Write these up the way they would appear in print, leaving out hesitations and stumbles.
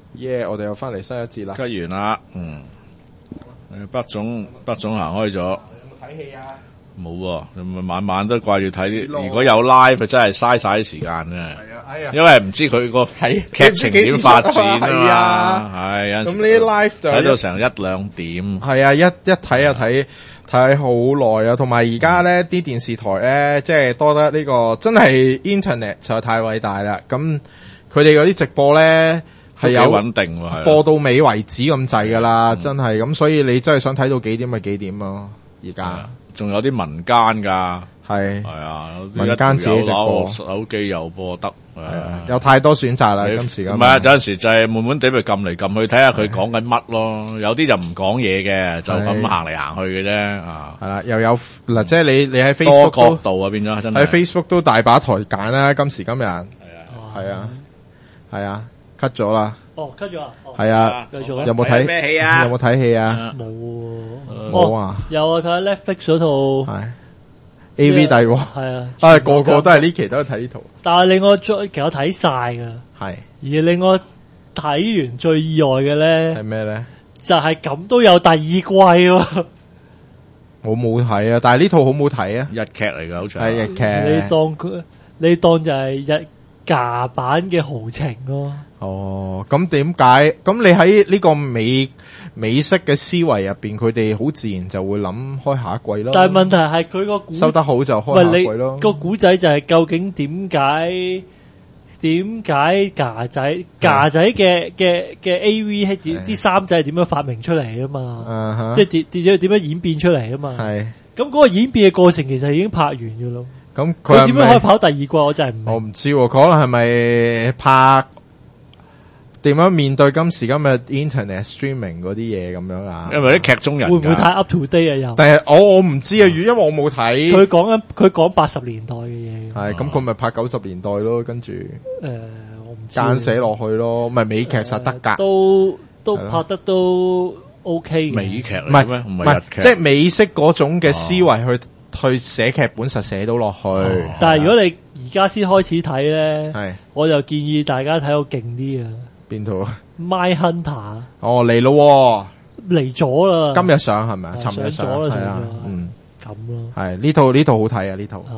我哋又翻嚟新一節啦。 咳完啦，北總行開咗。 有冇睇戲啊？ 冇喎，咪晚晚都掛住睇啲。如果有 live，真係嘥晒啲時間嘅。 係啊，哎呀， 因為唔知佢個劇情點發展啊嘛。係啊， 咁呢啲 live 就睇到成1-2點。 係啊，一睇就睇好耐啊。同埋而家咧啲電視台咧，即係多得呢個真係 internet 就太偉大啦。咁佢哋嗰啲直播咧係有穩定喎， 播到尾為止咁滯噶啦，真係咁，所以你真係想睇到幾點咪幾點咯。而家仲有啲民間噶， 係啊， 民間自己直播， 手機又播得， 有太多選擇啦。今時咁唔係啊，有陣時就係悶悶地咪撳嚟撳去睇下佢講緊乜咯。有啲就唔講嘢嘅，就咁行嚟行去嘅啫。啊， 係啦，又有嗱，即係你喺 Facebook 多角度啊，變咗真係喺 Facebook 都大把台揀啦。今時今日係啊，cut 咗啦。 哦，cut 咗啊！ 係啊， 繼續有冇睇咩戲啊？ 有冇睇戲啊？ 冇喎， 冇啊！ 有啊，睇 Netflix 嗰套係 AV 帝王， 係啊， 個個都係呢期都係睇呢套。 但係令我其實我睇晒㗎， 係而令我睇完最意外嘅咧係咩咧？ 就係咁都有第二季喎。 我冇睇啊，但係呢套好唔好睇啊？ 日劇嚟㗎，好似係日劇。 你當就係日架版嘅豪情咯。 哦，咁點解？咁你喺呢個美式嘅思維入邊，佢哋好自然就會諗開下一季咯。 但係問題係佢個故收得好就開下一季咯。 個古仔就係究竟點解架仔嘅 AV 係啲衫仔係點樣發明出嚟啊嘛？即係點樣演變出嚟啊嘛？係咁嗰個演變嘅過程其實已經拍完㗎咯。 咁佢點樣可以跑第二季？我真係唔明。 我唔知喎，佢可能係咪拍點樣面對今時今日 internet streaming 嗰啲嘢咁樣啊？ 因為啲劇中人會唔會太 up to date 啊？又但係我唔知啊，因為我冇睇。 佢講80年代嘅嘢。 係咁，佢咪拍90年代咯，跟住我唔知間寫落去咯，咪美劇實得㗎。 都拍得都 OK 嘅。 美劇唔係日劇，即係美式嗰種嘅思維去寫劇本實寫到落去。 但係如果你而家先開始睇咧，我就建議大家睇到勁啲啊！ 邊套啊 ？My Hunter 嚟咯， 嚟咗啦！ 今日上係咪啊？尋日上咗啦， 係啊， 咁咯。 係呢套好睇啊！呢套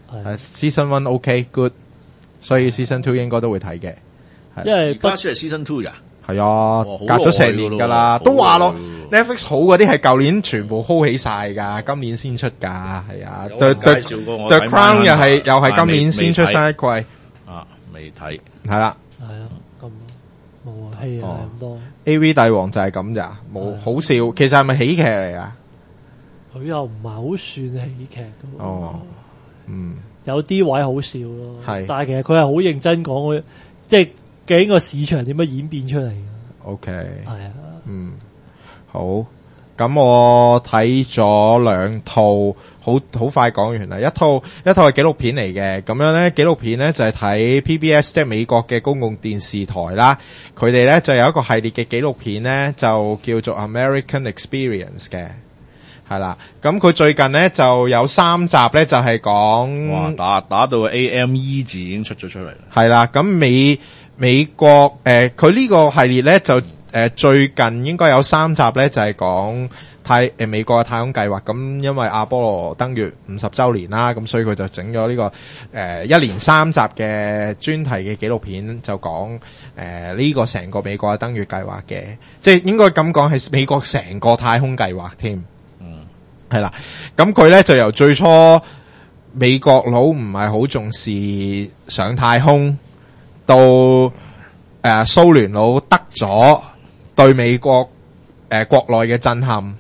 Season 1 OK good， 所以 Season 2應該都會睇嘅。 因為而家先係 Season 2㗎。 係啊，隔咗成年噶啦，都話咯 Netflix 好嗰啲係舊年全部 hold 起晒噶，今年先出噶，係啊。The Crown 又係今年先出新一季。 啊，未睇。 係啦。 係啊，咁冇啊，戲啊咁多。 AV 帝王就係咁咋，冇好笑。其實係咪喜劇嚟啊？ 佢又唔係好算喜劇噶。 哦， 有啲位好笑咯。 係， 但係其實佢係好認真講，即係。究竟個市場點樣演變出嚟 ？OK， 係啊， 好，咁我睇咗兩套，好快講完啦。一套係紀錄片嚟嘅，咁樣咧紀錄片咧就係睇 PBS 即係美國嘅公共電視台啦，佢哋咧就有一個系列嘅紀錄片咧，就叫做 American Experience 嘅，係啦。咁佢最近咧就有3集咧，就係講打到 AME 字已經出咗出嚟啦。 係啦，咁美國佢呢個系列咧就最近應該有3集咧，就係講美國嘅太空計劃。咁因為阿波羅登月50週年啦，咁所以佢就整咗呢個一連3集嘅專題嘅紀錄片，就講呢個成個美國嘅登月計劃嘅，即係應該咁講係美國成個太空計劃添。係啦，咁佢咧就由最初美國佬唔係好重視上太空，到蘇聯佬得咗對美國國內嘅震撼，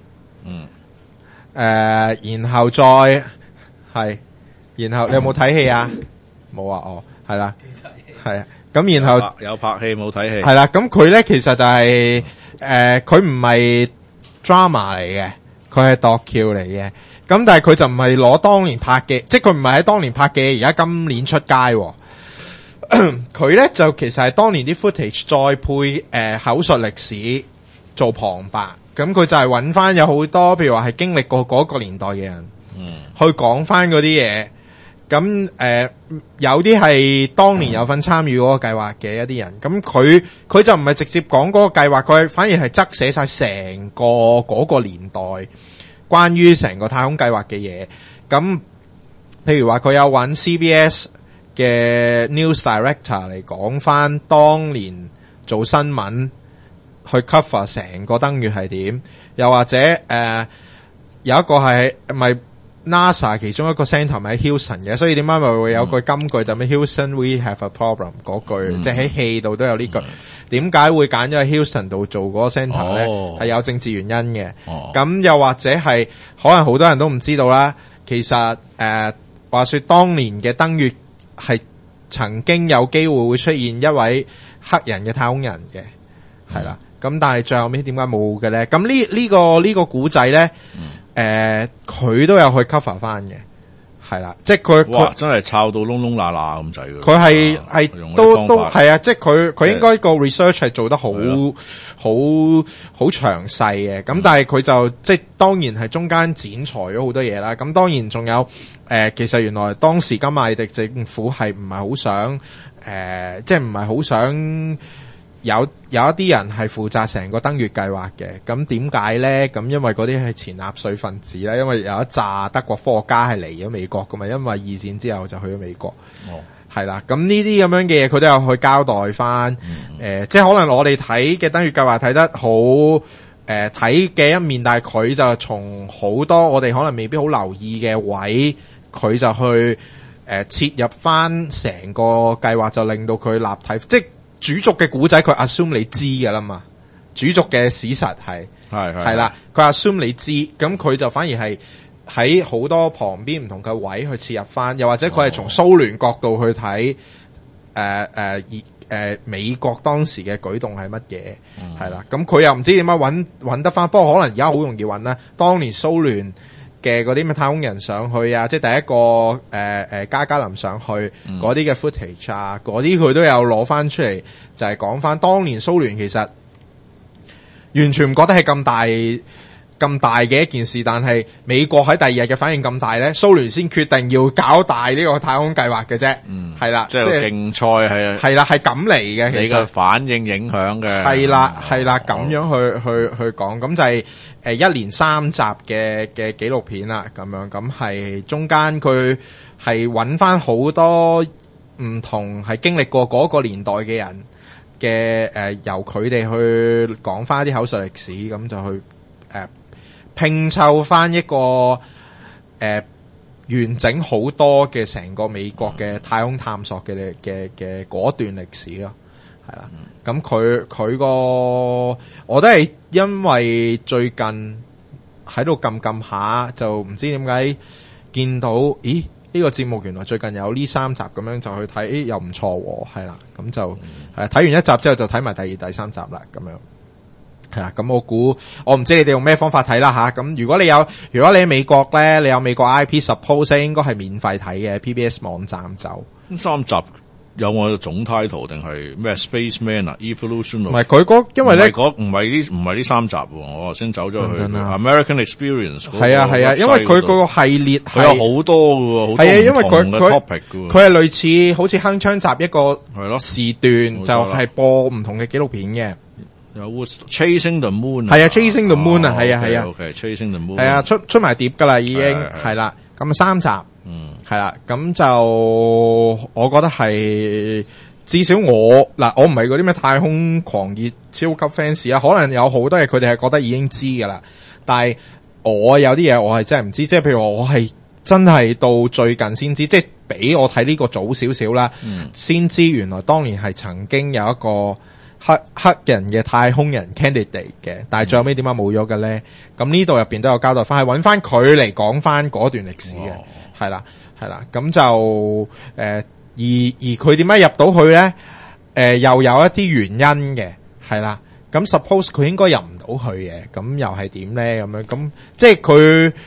然後再係，然後你有冇睇戲啊？冇啊，係啦，係啊，咁然後有拍戲冇睇戲， 係啦，咁佢咧其實就係佢唔係 drama 嚟嘅，佢係docu嚟嘅，咁但係佢就唔係攞當年拍嘅，即係佢唔係喺當年拍嘅，而家今年出街。佢咧就其實係當年啲 footage 再配口述歷史做旁白，咁佢就係揾翻有好多譬如話係經歷過嗰個年代嘅人，去講翻嗰啲嘢， 咁有啲係當年有份參與嗰個計劃嘅一啲人，咁佢就唔係直接講嗰個計劃，佢反而係側寫晒成個嗰個年代關於成個太空計劃嘅嘢。咁譬如話佢有揾 CBS 嘅 News Director 嚟講翻當年做新聞去 cover 成個登月係點，又或者有一個係咪 NASA 其中一個 centre 咪喺 Houston 嘅，所以點解咪會有句金句就咩 Houston we have a problem 嗰句，即係喺戲度都有呢句。點解會揀咗喺 Houston 度做嗰個 centre 咧？係有政治原因嘅。咁又或者係可能好多人都唔知道啦。其實話說當年嘅登月係曾經有機會會出現一位黑人嘅太空人嘅，係啦。咁但係最後尾點解冇嘅咧？咁呢個古仔咧，佢都有去 cover 翻嘅，係啦，即係佢真係抄到窿窿罅罅咁滯嘅。 佢係都係啊，即係佢應該個 research 係做得好詳細嘅。咁但係佢就即係當然係中間剪裁咗好多嘢啦。咁當然仲有其實原來當時甘迺迪政府係唔係好想即係唔係好想。有一啲人係負責成個登月計劃嘅，咁點解咧？咁因為嗰啲係前納粹分子啦，因為有一紮德國科學家係嚟咗美國噶嘛，因為二戰之後就去咗美國，係啦。咁呢啲咁樣嘅嘢，佢都有去交代翻。即係可能我哋睇嘅登月計劃睇得好睇嘅一面，但係佢就從好多我哋可能未必好留意嘅位，佢就去切入翻成個計劃，就令到佢立體，即係。主軸嘅古仔佢 assume 你知㗎啦嘛，主軸嘅史實係啦，佢 assume 你知，咁佢就反而係喺好多旁邊唔同嘅位去切入翻，又或者佢係從蘇聯角度去睇美國當時嘅舉動係乜嘢，係啦，咁佢又唔知點解揾得翻，不過可能而家好容易揾啦，當年蘇聯嘅嗰啲咩太空人上去啊，即係第一個加加林上去嗰啲嘅 footage 啊，嗰啲佢都有攞翻出嚟，就係講翻當年蘇聯其實完全唔覺得係咁大嘅一件事，但係美國喺第二日嘅反應咁大咧，蘇聯先決定要搞大呢個太空計劃嘅啫。係啦， 即係競賽係啦，係咁嚟嘅。 你嘅反應影響嘅係啦，咁樣去講，咁就係一連3集嘅紀錄片啦，咁樣咁係中間佢係揾翻好多唔同係經歷過嗰個年代嘅人嘅由佢哋去講翻啲口述歷史，咁就去拼湊翻一個完整好多嘅成個美國嘅太空探索嘅嗰段歷史咯，係啦。咁佢個我都係因為最近喺度撳下，就唔知點解見到，咦？呢個節目原來最近有呢3集咁樣就去睇，又唔錯喎，係啦。咁就睇完一集之後就睇埋第2、第3集啦，咁樣。係啦，咁我唔知你哋用咩方法睇啦吓。咁如果你喺美國咧，你有美國 IP，suppose 應該係免費睇嘅 PBS 網站就。 咁3集有我總 title 定係咩 Spaceman 啊 Evolution？ 唔係佢因為咧唔係呢3集，我先走咗去 American Experience。 係啊，因為佢個系列係有好多嘅，係啊，因為佢係類似好似鏗鏘集一個時段，就係播唔同嘅紀錄片嘅。 有 Chasing the Moon， 係啊 Chasing the Moon 啊，係啊 ，Chasing the Moon， 係啊，出埋碟噶啦，已經係啦，咁3集，係啦，咁就我覺得係至少我唔係嗰啲咩太空狂熱超級 fans 啊，可能有好多嘢佢哋係覺得已經知噶啦，但係我有啲嘢我係真係唔知，即係譬如我係真係到最近先知，即係比我睇呢個早少少啦，先知原來當年係曾經有一個黑人嘅太空人 candidate 嘅，但係最後尾點解冇咗嘅咧？咁呢度入邊都有交代翻，係揾翻佢嚟講翻嗰段歷史嘅，係啦，咁就而佢點解入到去咧？又有一啲原因嘅，係啦。咁 suppose 佢應該入唔到去嘅，咁又係點咧？咁樣咁即係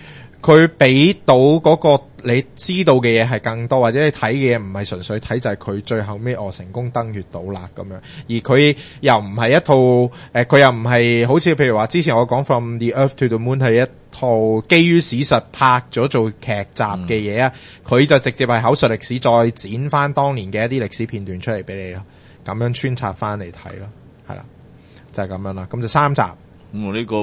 佢俾到嗰個你知道嘅嘢係更多，或者你睇嘅嘢唔係純粹睇就係佢最後尾成功登月到啦咁樣，而佢又唔係一套佢又唔係好似譬如話之前我講 From the Earth to the Moon 係一套基於史實拍咗做劇集嘅嘢啊，佢就直接係口述歷史再剪翻當年嘅一啲歷史片段出嚟俾你咯，咁樣穿插翻嚟睇咯，係啦，就係咁樣啦，咁就3集。 呢個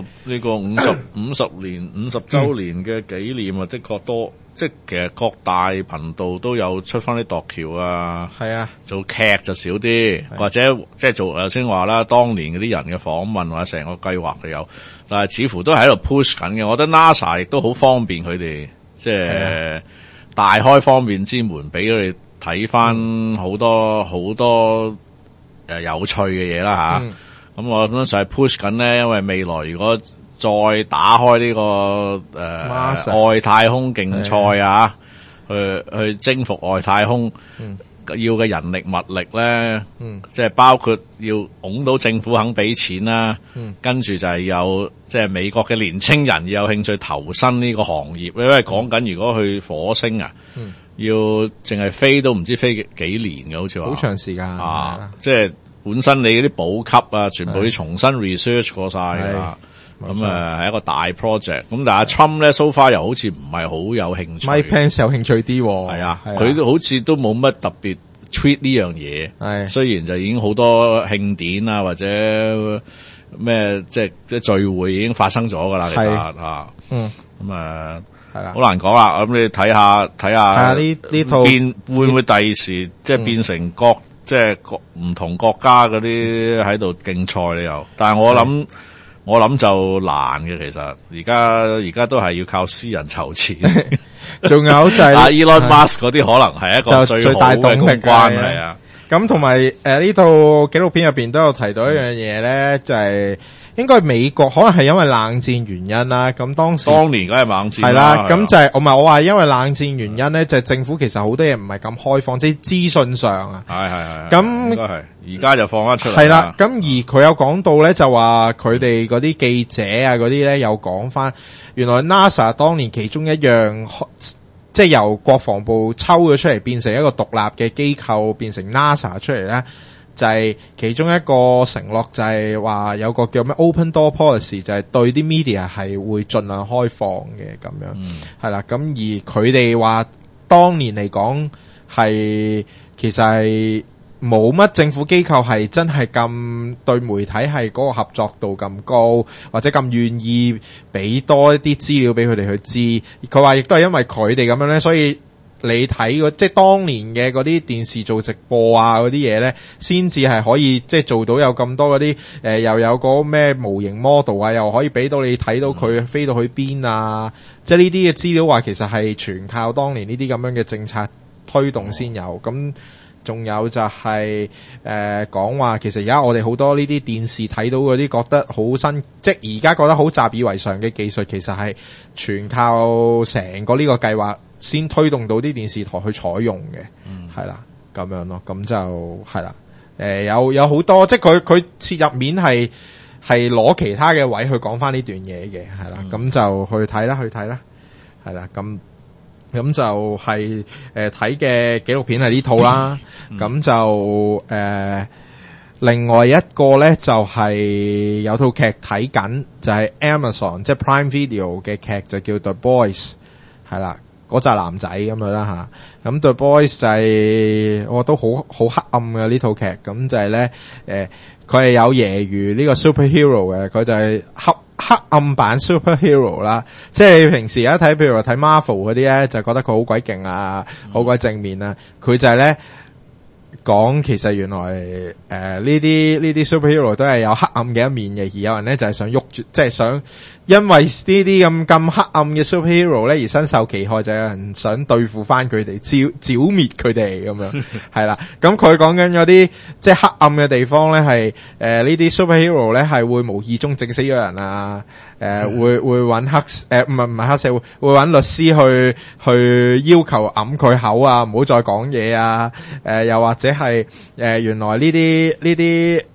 50周年嘅紀念啊，的確多，即係其實各大頻道都有出翻啲度橋啊，係啊，做劇就少啲，或者即係做頭先話啦，當年嗰啲人嘅訪問或者成個計劃就有，但係似乎都係喺度 push 緊嘅。我覺得 NASA 亦都好方便佢哋，即係大開方便之門，俾佢哋睇翻好多有趣嘅嘢啦吓。咁我諗就係 push 緊咧，因為未來如果再打開呢個外太空競賽啊，去征服外太空，要嘅人力物力咧，即係包括要拱到政府肯俾錢啦，跟住就係有即係美國嘅年青人要有興趣投身呢個行業，因為講緊如果去火星啊，要淨係飛都唔知飛幾年嘅，好似話好長時間啊，即係。本身你嗰啲補給啊，全部要重新 research 過晒㗎啦，咁係一個大 project。咁但係阿 Trump 咧 so far 又好似唔係好有興趣。 Mike Pence 有興趣啲， 係啊，佢都好似都冇乜特別 tweet 呢樣嘢。係雖然就已經好多慶典啊或者咩即係聚會已經發生咗㗎啦，其實啊，咁係啦，好難講啦。咁你睇下呢套會唔會第時即係變成即係唔同國家嗰啲喺度競賽你又，但係我諗就難嘅，其實而家都係要靠私人籌錢， 仲有就係 Elon Musk 嗰啲可能係一個最大動力關係啊。 咁同埋呢套紀錄片入邊都有提到一樣嘢咧，就係應該美國可能係因為冷戰原因啦，咁當年梗係冷戰係啦，咁就係我話因為冷戰原因咧，就係政府其實好多嘢唔係咁開放，即係資訊上啊， 係咁應該係而家就放翻出嚟係啦，咁而佢有講到咧，就話佢哋嗰啲記者啊嗰啲咧有講翻，原來 NASA 當年其中一樣即係由國防部抽咗出嚟變成一個獨立嘅機構，變成 NASA 出嚟咧。就係其中一個承諾，就係話有個叫咩 Open Door Policy，就係對啲 media 係會盡量開放嘅咁樣，係啦。咁而佢哋話當年嚟講係其實係冇乜政府機構係真係咁對媒體係嗰個合作度咁高，或者咁願意俾多一啲資料俾佢哋去知。佢話亦都係因為佢哋咁樣咧，所以。你睇即係當年嘅嗰啲電視做直播啊嗰啲嘢咧，先至係可以即係做到有咁多嗰啲又有個咩模型 model 啊，又可以俾到你睇到佢飛到去邊啊！即係呢啲嘅資料話其實係全靠當年呢啲咁樣嘅政策推動先有。咁仲有就係講話其實而家我哋好多呢啲電視睇到嗰啲覺得好新，即係而家覺得好習以為常嘅技術，其實係全靠成個呢個計劃先推動到啲電視台去採用嘅，係啦，咁樣咯，咁就係啦，有好多，即係佢切入面係攞其他嘅位去講翻呢段嘢嘅，係啦，咁就去睇啦，係啦，咁就係睇嘅紀錄片係呢套啦，咁就另外一個咧就係有套劇睇緊，就係 Amazon 即係 Prime Video 嘅劇，就叫 The Boys， 係啦。嗰紮男仔咁樣啦吓，咁 The Boys 就係我都好黑暗嘅呢套劇，咁就係咧佢係有揶揄呢個 superhero 嘅，佢就係黑暗版 superhero 啦，即係你平時一睇譬如話睇 Marvel 嗰啲咧，就覺得佢好鬼勁啊，好鬼正面啊，佢就係咧講其實原來呢啲 superhero 都係有黑暗嘅一面嘅，而有人咧就係想喐住，即係想因為呢啲咁黑暗嘅 superhero 咧而身受其害，就有人想對付翻佢哋，剿滅佢哋咁樣，係啦。咁佢講緊有啲即係黑暗嘅地方咧，係呢啲 superhero 咧係會無意中整死咗人啊，會揾唔係黑社會，會揾律師去要求揞佢口啊，唔好再講嘢啊，又或者係原來呢啲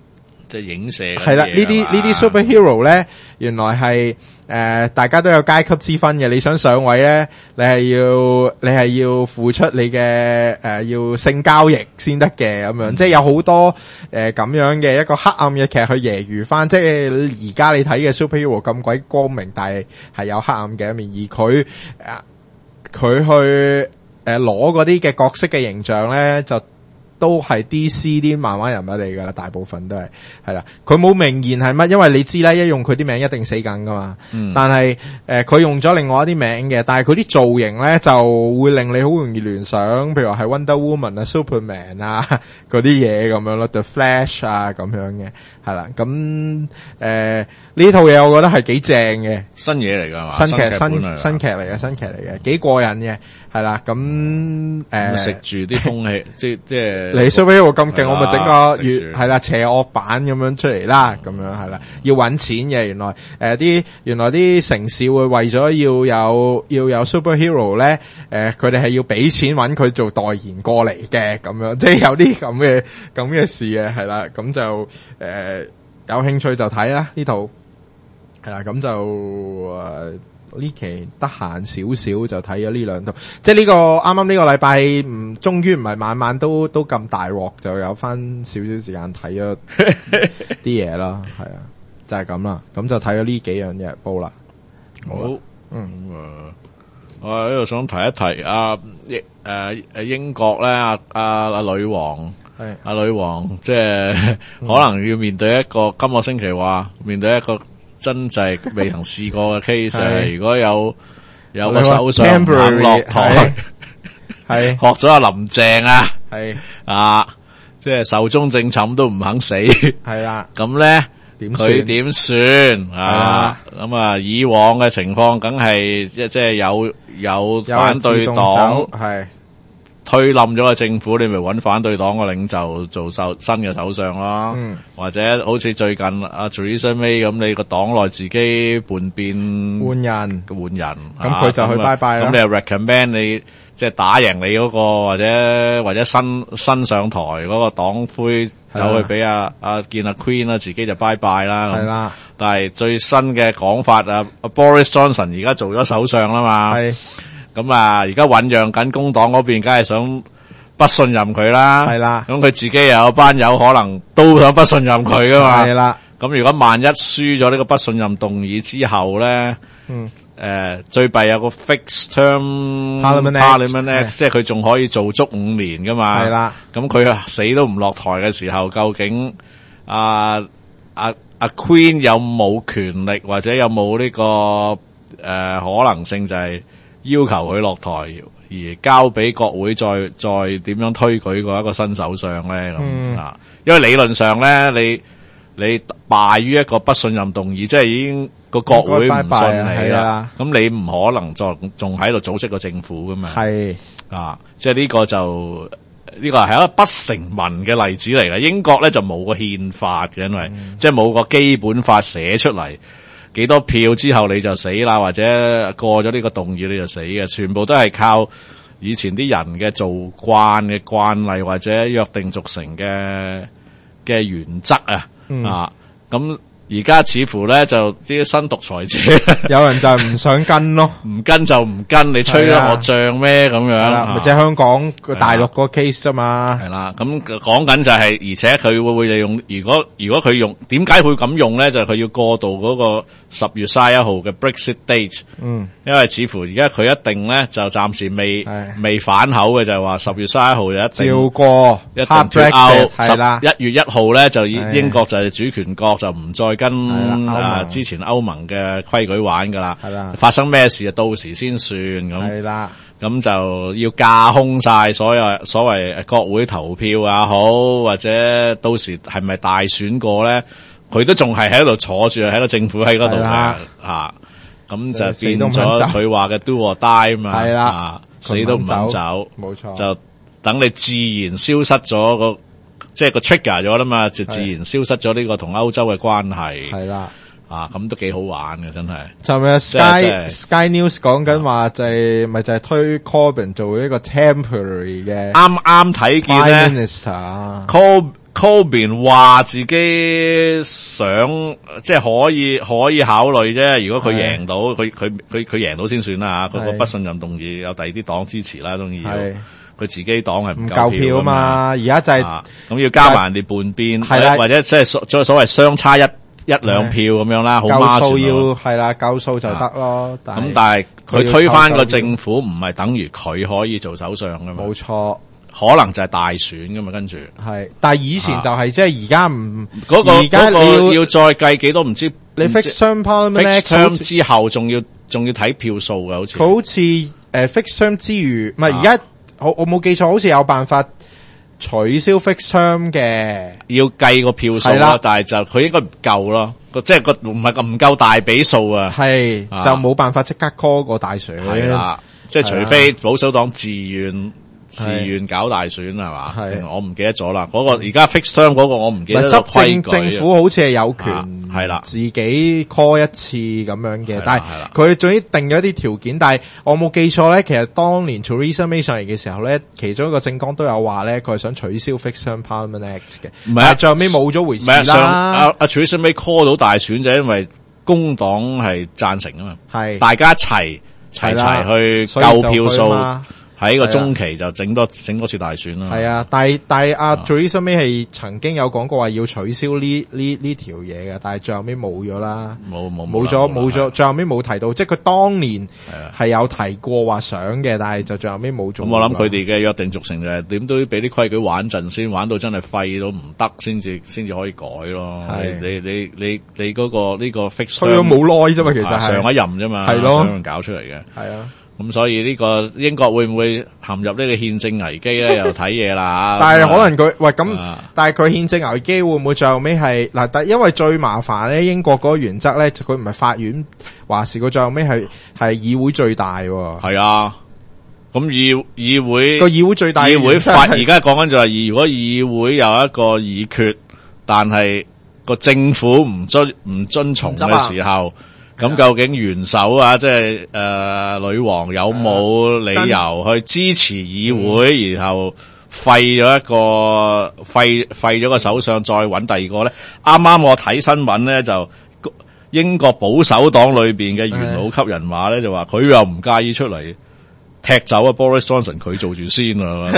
即係影射係啦，呢啲 superhero 咧，原來係大家都有階級之分嘅。你想上位咧，你係要付出你嘅要性交易先得嘅咁樣，即係有好多咁樣嘅一個黑暗嘅劇去揶揄翻。即係而家你睇嘅 superhero 咁鬼光明，但係有黑暗嘅一面，而佢去攞嗰啲嘅角色嘅形象咧就。都係 DC 啲漫畫人物嚟噶啦，大部分都係啦。佢冇明言係乜，因為你知啦，一用佢啲名一定死梗噶嘛。但係佢用咗另外一啲名嘅，但係佢啲造型咧就會令你好容易聯想，譬如話係 Wonder Woman 啊、Superman 啊嗰啲嘢咁樣咯 ，The Flash 啊咁樣嘅，係啦。咁呢套嘢我覺得係幾正嘅， 新嘢嚟噶嘛， 新劇嚟嘅，幾過癮嘅，係啦。咁食住啲風氣，即係。 你 superhero 咁勁，我咪整個係啦邪惡版咁樣出嚟啦，咁樣係啦，要搵錢嘅。原來啲城市會為咗要有 superhero 咧，佢哋係要俾錢搵佢做代言過嚟嘅，咁樣即係有啲咁嘅事嘅，係啦，咁就有興趣就睇啦呢套，係啦，咁就呢期得閒少少就睇咗呢兩套，即係呢個啱啱呢個禮拜終於唔係晚晚都咁大鑊，就有翻少少時間睇咗啲嘢啦，係啊，就係咁啦，咁就睇咗呢幾樣嘢煲啦。 好，我喺度想提一提英國咧，阿女王係阿女王，即係可能要面對一個今個星期話面對一個。真係未曾試過嘅 case， 如果有個首相肯落台，係學咗阿林鄭啊，係啊，即係壽終正寢都唔肯死，係啦，咁咧佢點算啊？咁啊，以往嘅情況梗係即係有反對黨係。推冧咗個政府，你咪揾反對黨個領袖做新嘅首相咯，或者好似最近阿 Theresa May 咁，你個黨內自己叛變換人，咁佢就去拜拜啦。咁你又 recommend 你即係打贏你嗰個，或者新上台嗰個黨魁走去俾見阿 Queen 啦，自己就拜拜啦。係啦，但係最新嘅講法Boris Johnson 而家做咗首相啦嘛。係。咁而家醞釀緊工黨嗰邊，梗係想不信任佢啦。係啦，咁佢自己又有班友可能都想不信任佢噶嘛。係啦，咁如果萬一輸咗呢個不信任動議之後咧，最弊有個 fixed term Parliament Act， 即係佢仲可以做足5年噶嘛。係啦，咁佢死都唔落台嘅時候，究竟阿 Queen 有冇權力或者有冇呢個可能性就係要求佢落台，而交俾國會再點樣推舉過一個新首相咧？因為理論上咧，你敗於一個不信任動議，即係已經個國會唔信你啦。咁你唔可能仲喺度組織個政府噶嘛？係即係呢個係一個不成文嘅例子嚟嘅。英國咧就冇個憲法嘅，因為即係冇個基本法寫出嚟。幾多票之後你就死啦，或者過咗呢個動議你就死嘅，全部都係靠以前啲人嘅做慣嘅慣例或者約定俗成嘅原則咁而家似乎咧就啲新獨裁者，有人就唔想跟咯，唔跟就唔跟，你吹得我脹咩咁樣？咪即係香港大陸個 case 啫嘛。係啦，咁講緊就係，而且佢會利用，如果佢用，點解會咁用咧？就係佢要過渡嗰個10月31號嘅 Brexit date。因為似乎而家佢一定咧就暫時未反口嘅，就係話10月31號就一定照過，一定脫歐。係啦，1月1號咧就英國就係主權國，就唔再跟之前歐盟嘅規矩玩噶啦，發生咩事就到時先算咁。係啦，咁就要架空晒所謂國會投票也好，或者到時係咪大選過咧？佢都仲係喺度坐住喺個政府喺嗰度嘅咁就變咗佢話嘅 do or die 嘛。係啦，死都唔肯走，冇錯，就等你自然消失咗即係個 trigger 咗啦嘛，就自然消失咗呢個同歐洲嘅關係。係啦，咁都幾好玩嘅，真係。尋日 Sky News 講緊話就係推 Corbyn 做一個 temporary 嘅，啱睇見咧 Corbyn 話自己想即係可以考慮啫，如果佢贏到，佢贏到先算啦吓，嗰個不信任動議有第二啲黨支持啦，當然要佢自己黨係唔夠票啊嘛，而家就係咁要加埋人哋半邊，或者即係所謂相差一兩票咁樣啦，好夠數要係啦，夠數就得咯。咁但係佢推翻個政府唔係等於佢可以做首相噶嘛？冇錯。可能就係大選噶嘛，跟住係，但係以前就係即係而家唔嗰個，而家你要再計幾多唔知，你 fix term parliament fix term 之後仲要睇票數嘅，好似佢好似fix term 之餘，唔係而家我冇記錯，好似有辦法取消 fix term 嘅，要計個票數啦，但係就佢應該唔夠咯，即係個唔夠大比數啊，係就冇辦法即刻 call 個大選，係啦，即係除非保守黨自願搞大選係嘛？係我唔記得咗啦。嗰個而家 fix term 嗰個我唔記得咗規矩。政府好似係有權係啦，自己 call 一次咁樣嘅。但係佢總之定咗一啲條件。但係我冇記錯咧，其實當年 Theresa May 上嚟嘅時候咧，其中一個政綱都有話咧，佢係想取消 fix term parliament act 嘅。唔係啊，最後尾冇咗回事啦。阿 Theresa May call 到大選就因為工黨係贊成啊嘛，係大家齊去夠票數。喺個中期就整多次大選啦。係啊，但係阿 Theresa May 係曾經有講過話要取消呢條嘢嘅，但係最後尾冇咗啦。冇咗，最後尾冇提到，即係佢當年係有提過話想嘅，但係就最後尾冇做。咁我諗佢哋嘅約定俗成就係點都要俾啲規矩玩陣先，玩到真係廢到唔得先至可以改咯。你嗰個呢個 fix 吹咗冇耐啫嘛，其實係上一任啫嘛，係咯，搞出嚟嘅。係啊。咁所以呢個英國會唔會陷入呢個憲政危機咧？又睇嘢啦。但係可能佢喂咁，但係佢憲政危機會唔會最後尾係嗱？但因為最麻煩咧，英國嗰個原則咧，佢唔係法院話事，佢最後尾係議會最大。係啊，咁議會個議會最大，議會法而家講緊就係如果議會有一個議決，但係個政府唔遵從嘅時候。咁究竟元首啊，即係女王有冇理由去支持議會，然後廢咗個首相，再揾第二個咧？啱啱我睇新聞咧，就英國保守黨裏邊嘅元老級人馬咧，就話佢又唔介意出嚟踢走啊 Boris Johnson， 佢做住先啊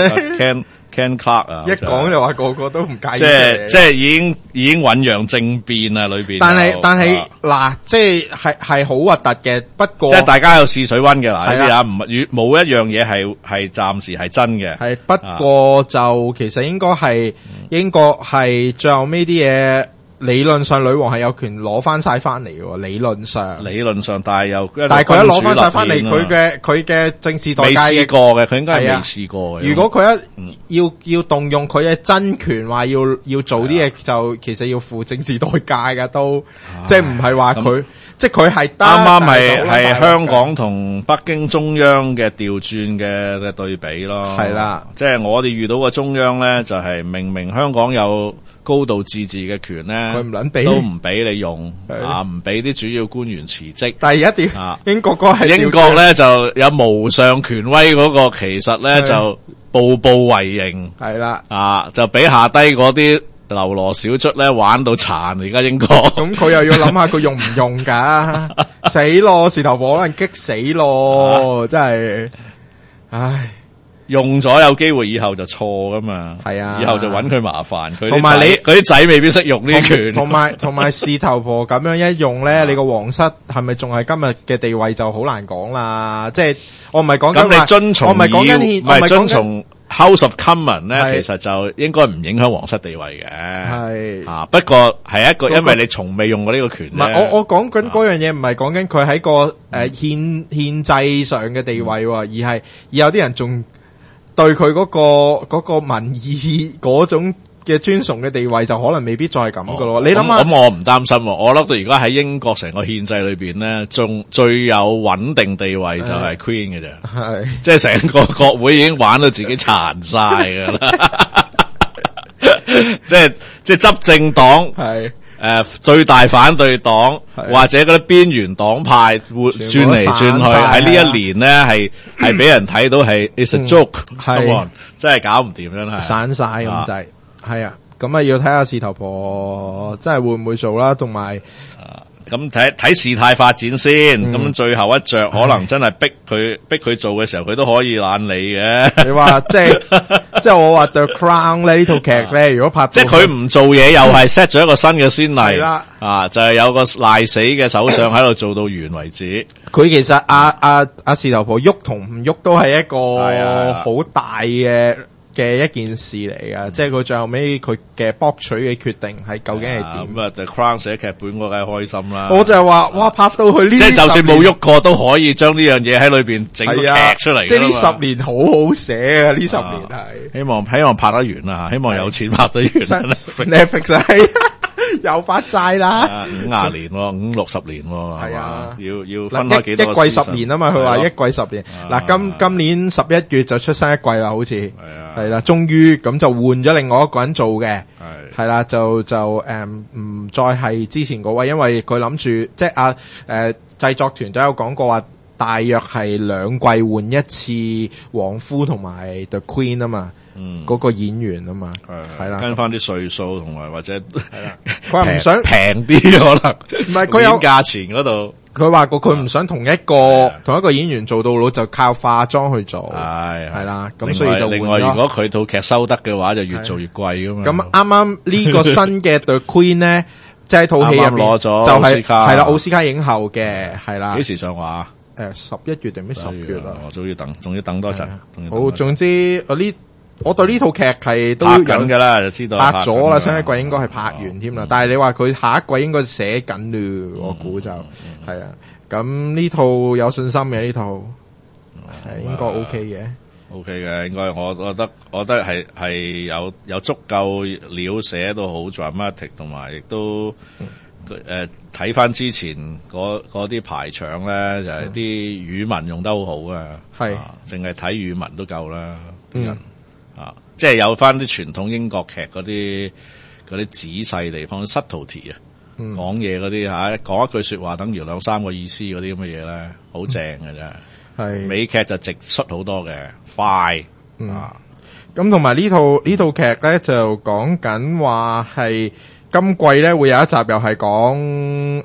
Ken Clark 啊，一講就話個個都唔介意，即係已經醞釀政變啊裏邊。但係嗱，即係好核突嘅。不過即係大家有試水溫嘅嗱，呢啲啊唔冇一樣嘢係暫時係真嘅。係不過就其實應該係英國係最後尾啲嘢。理論上女王係有權攞翻晒翻嚟嘅，理論上，但係佢一攞翻晒翻嚟，佢嘅政治代價未試過嘅，佢應該係未試過嘅。如果佢要動用佢嘅真權，話要做啲嘢，就其實要付政治代價㗎都，即係唔係話佢，即係佢係啱啱係香港同北京中央嘅調轉嘅對比咯。係啦，即係我哋遇到個中央咧，就係明明香港有高度自治嘅權咧，佢唔撚俾，都唔俾你用啊！唔俾啲主要官員辭職。但係一點英國嗰係英國咧就有無上權威嗰個，其實咧就步步為營。係啦，就俾下低嗰啲流羅小卒咧玩到殘。而家英國咁佢又要諗下佢用唔用㗎？死咯！事頭婆可能激死咯！真係，唉。用咗有機會以後就錯噶嘛，係啊，以後就揾佢麻煩。佢同埋你佢啲仔未必識用呢權，同埋事頭婆咁樣一用咧，你個皇室係咪仲係今日嘅地位就好難講啦。即係我唔係講緊咁你遵從，我唔係講緊，唔係遵從 House of Commons 咧，其實就應該唔影響皇室地位嘅。係不過係一個，因為你從未用過呢個權。唔係我講緊嗰樣嘢，唔係講緊佢喺個憲制上嘅地位，而係有啲人仲。對佢嗰個民意嗰種嘅尊崇嘅地位就可能未必再係咁噶咯。你諗下，咁我唔擔心。我諗到而家喺英國成個憲制裏邊咧，仲最有穩定地位就係 Queen 嘅啫。係，即係成個國會已經玩到自己殘晒噶啦。即係執政黨係。最大反對黨或者嗰啲邊緣黨派轉嚟轉去，喺呢一年咧係俾人睇到係 it's a joke，come on，真係搞唔掂真係散晒咁滯，係啊， 咁啊要睇下事頭婆真係會唔會做啦，同埋咁睇事態發展先，咁最後一着可能真係逼佢做嘅時候，佢都可以懶你嘅。 你話即係我話 The Crown 咧呢套劇咧，如果拍即係佢唔做嘢，又係 set 咗一個新嘅先例啦。就係有個賴死嘅首相喺度做到完為止。 佢其實阿事頭婆喐同唔喐都係一個好大嘅一件事嚟噶，即係佢最後尾佢嘅博取嘅決定係究竟係點？ 咁The Crown 寫劇本我梗係開心啦。 我就係話，哇，拍到佢呢， 即係就算冇喐過都可以將呢樣嘢喺裏邊整個劇出嚟。 即係呢10年好好寫啊！呢10年係希望拍得完啦，希望有錢拍得完。 Netflix 係又發債啦 ，50年，50-60年，係啊，要分開幾多？ 一季10年啊嘛，佢話一季10年。嗱，今年11月就出新一季啦，好似係啦，終於咁就換咗另外一個人做嘅，係啦，就唔再係之前嗰位，因為佢諗住即係製作團都有講過話，大約係2季換一次王夫同埋 The Queen 啊嘛。嗰個演員啊嘛，係啦， 跟翻啲歲數同埋或者係啦， 佢話唔想平啲可能， 唔係佢有價錢嗰度， 佢話過佢唔想同一個演員做到老，就靠化妝去做，係啦，咁所以就另外如果佢套劇收得嘅話，就越做越貴噶嘛。 咁啱啱呢個新嘅 The Queen 咧，即係套戲入面攞咗就係係啦奧斯卡影后嘅，係啦。 幾時上畫 ？11月定咩10月啊？ 我仲要等多陣。 好，總之我對呢套劇係都拍緊噶啦，就知道拍咗啦，新一季應該係拍完添啦。但係你話佢下一季應該寫緊咯，我估就係啊。咁呢套有信心嘅呢套，係應該 OK 嘅 ，OK 嘅，應該我覺得係有足夠料寫到好 dramatic， 同埋亦都睇翻之前嗰啲排場咧，就係啲語文用得好好啊，係淨係睇語文都夠啦，啲人。即係有翻啲傳統英國劇嗰啲仔細地方 subtlety 啊，講嘢嗰啲講一句說話等於2-3個意思嗰啲咁嘅嘢咧，好正嘅啫。係美劇就直率好多嘅，快咁同埋呢套劇咧就講緊話係今季咧會有一集又係講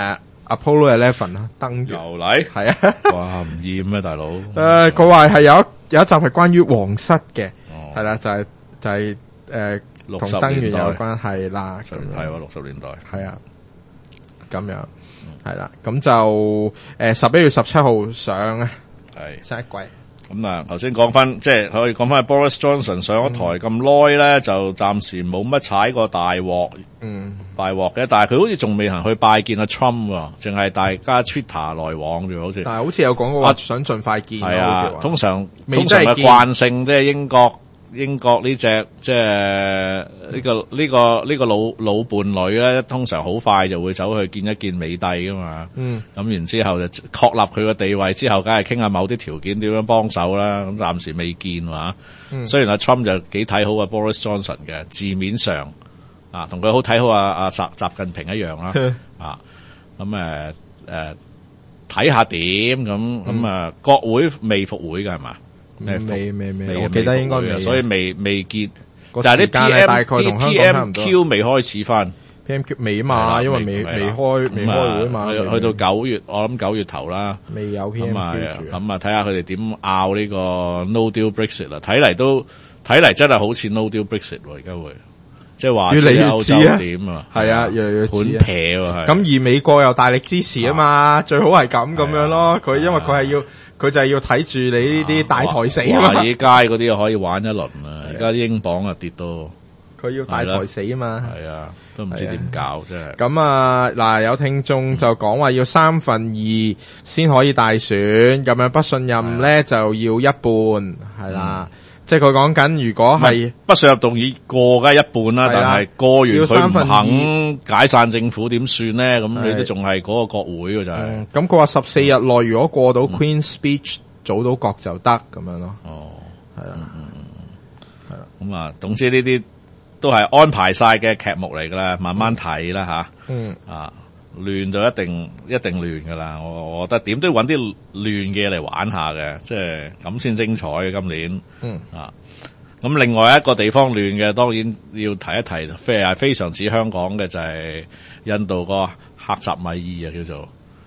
Apollo 11啊，登月又嚟係啊， 哇唔厭咩大佬？ 佢話係有一集係關於皇室嘅。係啦，就係同登月有關係啦， 係喎，60年代係啊，咁樣係啦，咁就11月17號上啊，係新一季。 咁啊，頭先講翻，即係可以講翻 Boris Johnson 上咗台咁耐咧，就暫時冇乜踩過大鑊，大鑊嘅。但係佢好似仲未行去拜見阿 Trump 喎，淨係大家 Twitter 來往啫，好似。但係好似有講過話想盡快見，係啊， 通常嘅慣性即係英國呢隻即係呢個老伴侶咧，通常好快就會走去見一見美帝噶嘛。咁然之後就確立佢個地位之後，梗係傾下某啲條件點樣幫手啦。咁暫時未見嘛。雖然阿 Trump 就幾睇好阿 Boris Johnson 嘅，字面上同佢好睇好阿習近平一樣啦。咁睇下點咁國會未復會㗎係嘛？ 未，我記得應該未， 所以未見。但係啲 PMQ 未開始翻 ，PMQ 未嘛，因為未開會嘛。 去到9月，我諗9月頭啦， 未有 PMQ 住。 咁睇下佢哋點拗呢個 No Deal Brexit 啦。睇嚟真係好似 No Deal Brexit 喎，而家會。即係話越嚟越似啊， 點啊？ 係啊，越嚟越似盤撇喎。 咁而美國又大力支持啊嘛，最好係咁樣咯。佢因為佢就係要睇住你呢啲大台死啊嘛。華爾街嗰啲可以玩一輪啊，而家啲英鎊啊跌到， 佢要大台死啊嘛。 係啊，都唔知點搞真係。 咁嗱，有聽眾就講話要2/3先可以大選，咁樣不信任咧就要一半，係啦。即係佢講緊，如果係不信任動議過梗係一半啦，但係過完佢唔肯解散政府點算咧？咁你都仲係嗰個國會嘅就係。 咁佢話14日內如果過到 Queen's Speech 組到閣就得咁樣咯。 哦， 係啦，係啦。 咁總之呢啲都係安排晒嘅劇目嚟噶啦，慢慢睇啦吓。亂就一定亂噶啦，我覺得點都要揾啲亂嘅嚟玩下嘅，即係咁先精彩嘅今年。 咁另外一個地方亂嘅，當然要提一提，非常似香港嘅就係印度個克什米爾啊，叫做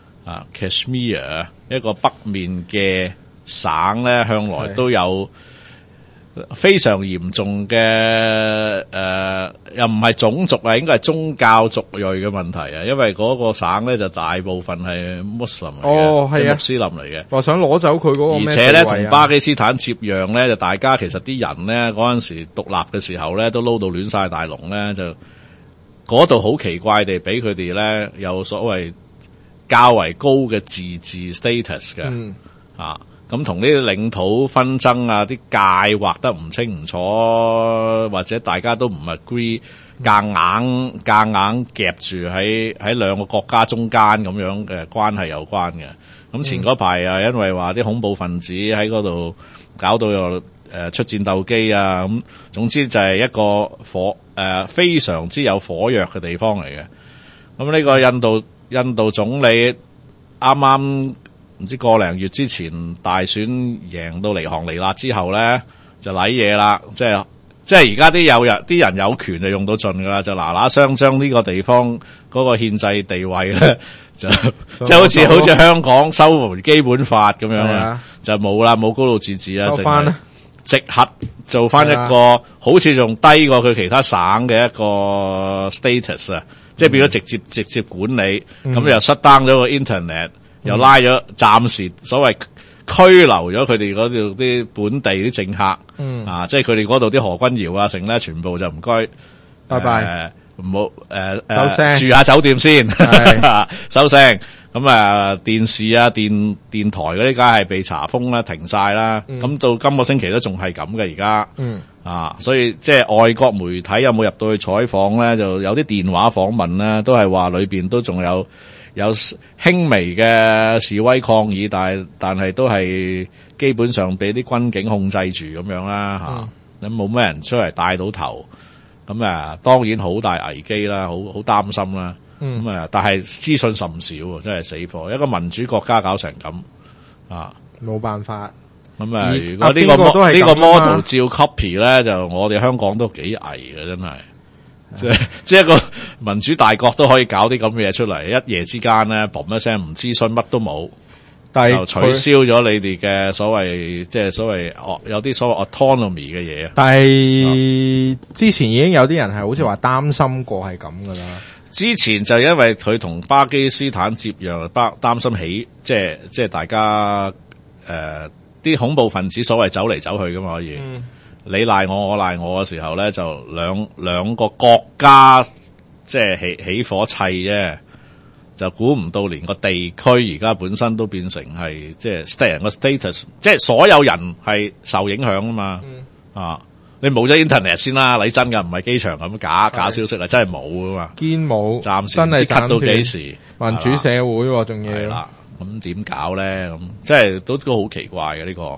Kashmir， 一個北面嘅省咧，向來都有非常嚴重嘅又唔係種族啊，應該係宗教族裔嘅問題啊，因為嗰個省咧就大部分係穆斯林嚟嘅，係穆斯林嚟嘅。 我想攞走佢嗰個咩地位啊， 而且咧同巴基斯坦接壤咧，就大家其實啲人咧嗰陣時獨立嘅時候咧，都撈到亂晒大龍咧，就嗰度好奇怪地俾佢哋咧有所謂較為高嘅自治 status 嘅，咁同呢啲領土紛爭啊，啲界劃得唔清唔楚，或者大家都唔 agree，夾硬夾住喺兩個國家中間咁樣嘅關係有關嘅。咁前嗰排啊，因為話啲恐怖分子喺嗰度搞到又出戰鬥機啊，咁總之就係一個非常之有火藥嘅地方嚟嘅。咁呢個印度總理啱啱唔知個零月之前大選贏到離行離辣之後咧，就瀨嘢啦，即係而家啲人有權就用到盡噶啦，就嗱聲將呢個地方嗰個憲制地位咧，就即係好似香港收回基本法咁樣啊，就冇啦，冇高度自治啦， 收翻啦， 直轄做翻一個好似仲低過佢其他省嘅一個 status 啊，即係變咗直接管理，咁又 shut down 咗個 internet。又拉咗，暫時所謂拘留咗佢哋嗰度啲本地啲政客，即係佢哋嗰度啲何君堯啊，成咧全部就唔該， 拜拜， 唔好收聲， 住下酒店先，收聲。咁電視啊、電台嗰啲梗係被查封啦，停晒啦。咁到今個星期都仲係咁嘅而家，所以即係外國媒體有冇入到去採訪咧？就有啲電話訪問咧，都係話裏邊都仲有輕微嘅示威抗議，但係都係基本上俾啲軍警控制住咁樣啦吓，咁冇咩人出嚟帶到頭，咁當然好大危機啦，好擔心啦，但係資訊甚少，真係死火，一個民主國家搞成咁冇辦法。 咁如果呢個 model 照 copy 咧，就我哋香港都幾危嘅，真係。即係一個民主大國都可以搞啲咁嘅嘢出嚟，一夜之間咧，嘣一聲唔諮詢乜都冇，就取消咗你哋嘅所謂有啲所謂 autonomy 嘅嘢。但係之前已經有啲人係好似話擔心過係咁噶啦。 之前就因為佢同巴基斯坦接壤，擔心即係大家啲恐怖分子所謂走嚟走去噶嘛可以。你賴我，我賴我嘅時候咧，就兩個國家即係起火砌啫，就估唔到連個地區而家本身都變成係即係人個 status， 即係所有人係受影響啊嘛。你冇咗 internet 先啦，你真噶唔係機場咁假消息啊，真係冇噶嘛，堅冇，暫時唔知 cut 到幾時，民主社會仲要係啦，咁點搞咧？咁即係都好奇怪嘅呢個。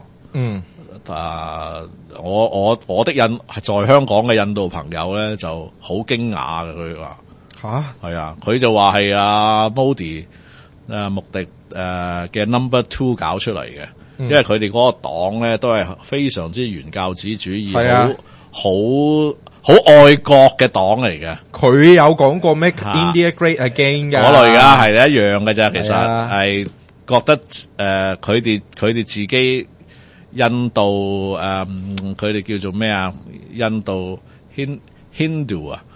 我的係在香港嘅印度朋友咧就好驚訝嘅，佢話係啊，佢就話係Modi 穆迪嘅 number 2搞出嚟嘅，因為佢哋嗰個黨咧都係非常之原教旨主義，好愛國嘅黨嚟嘅。佢有講過 Make India Great Again 嘅嗰類㗎，係一樣嘅啫。其實係覺得佢哋自己。印度佢哋叫做咩啊？印度 Hindu 啊，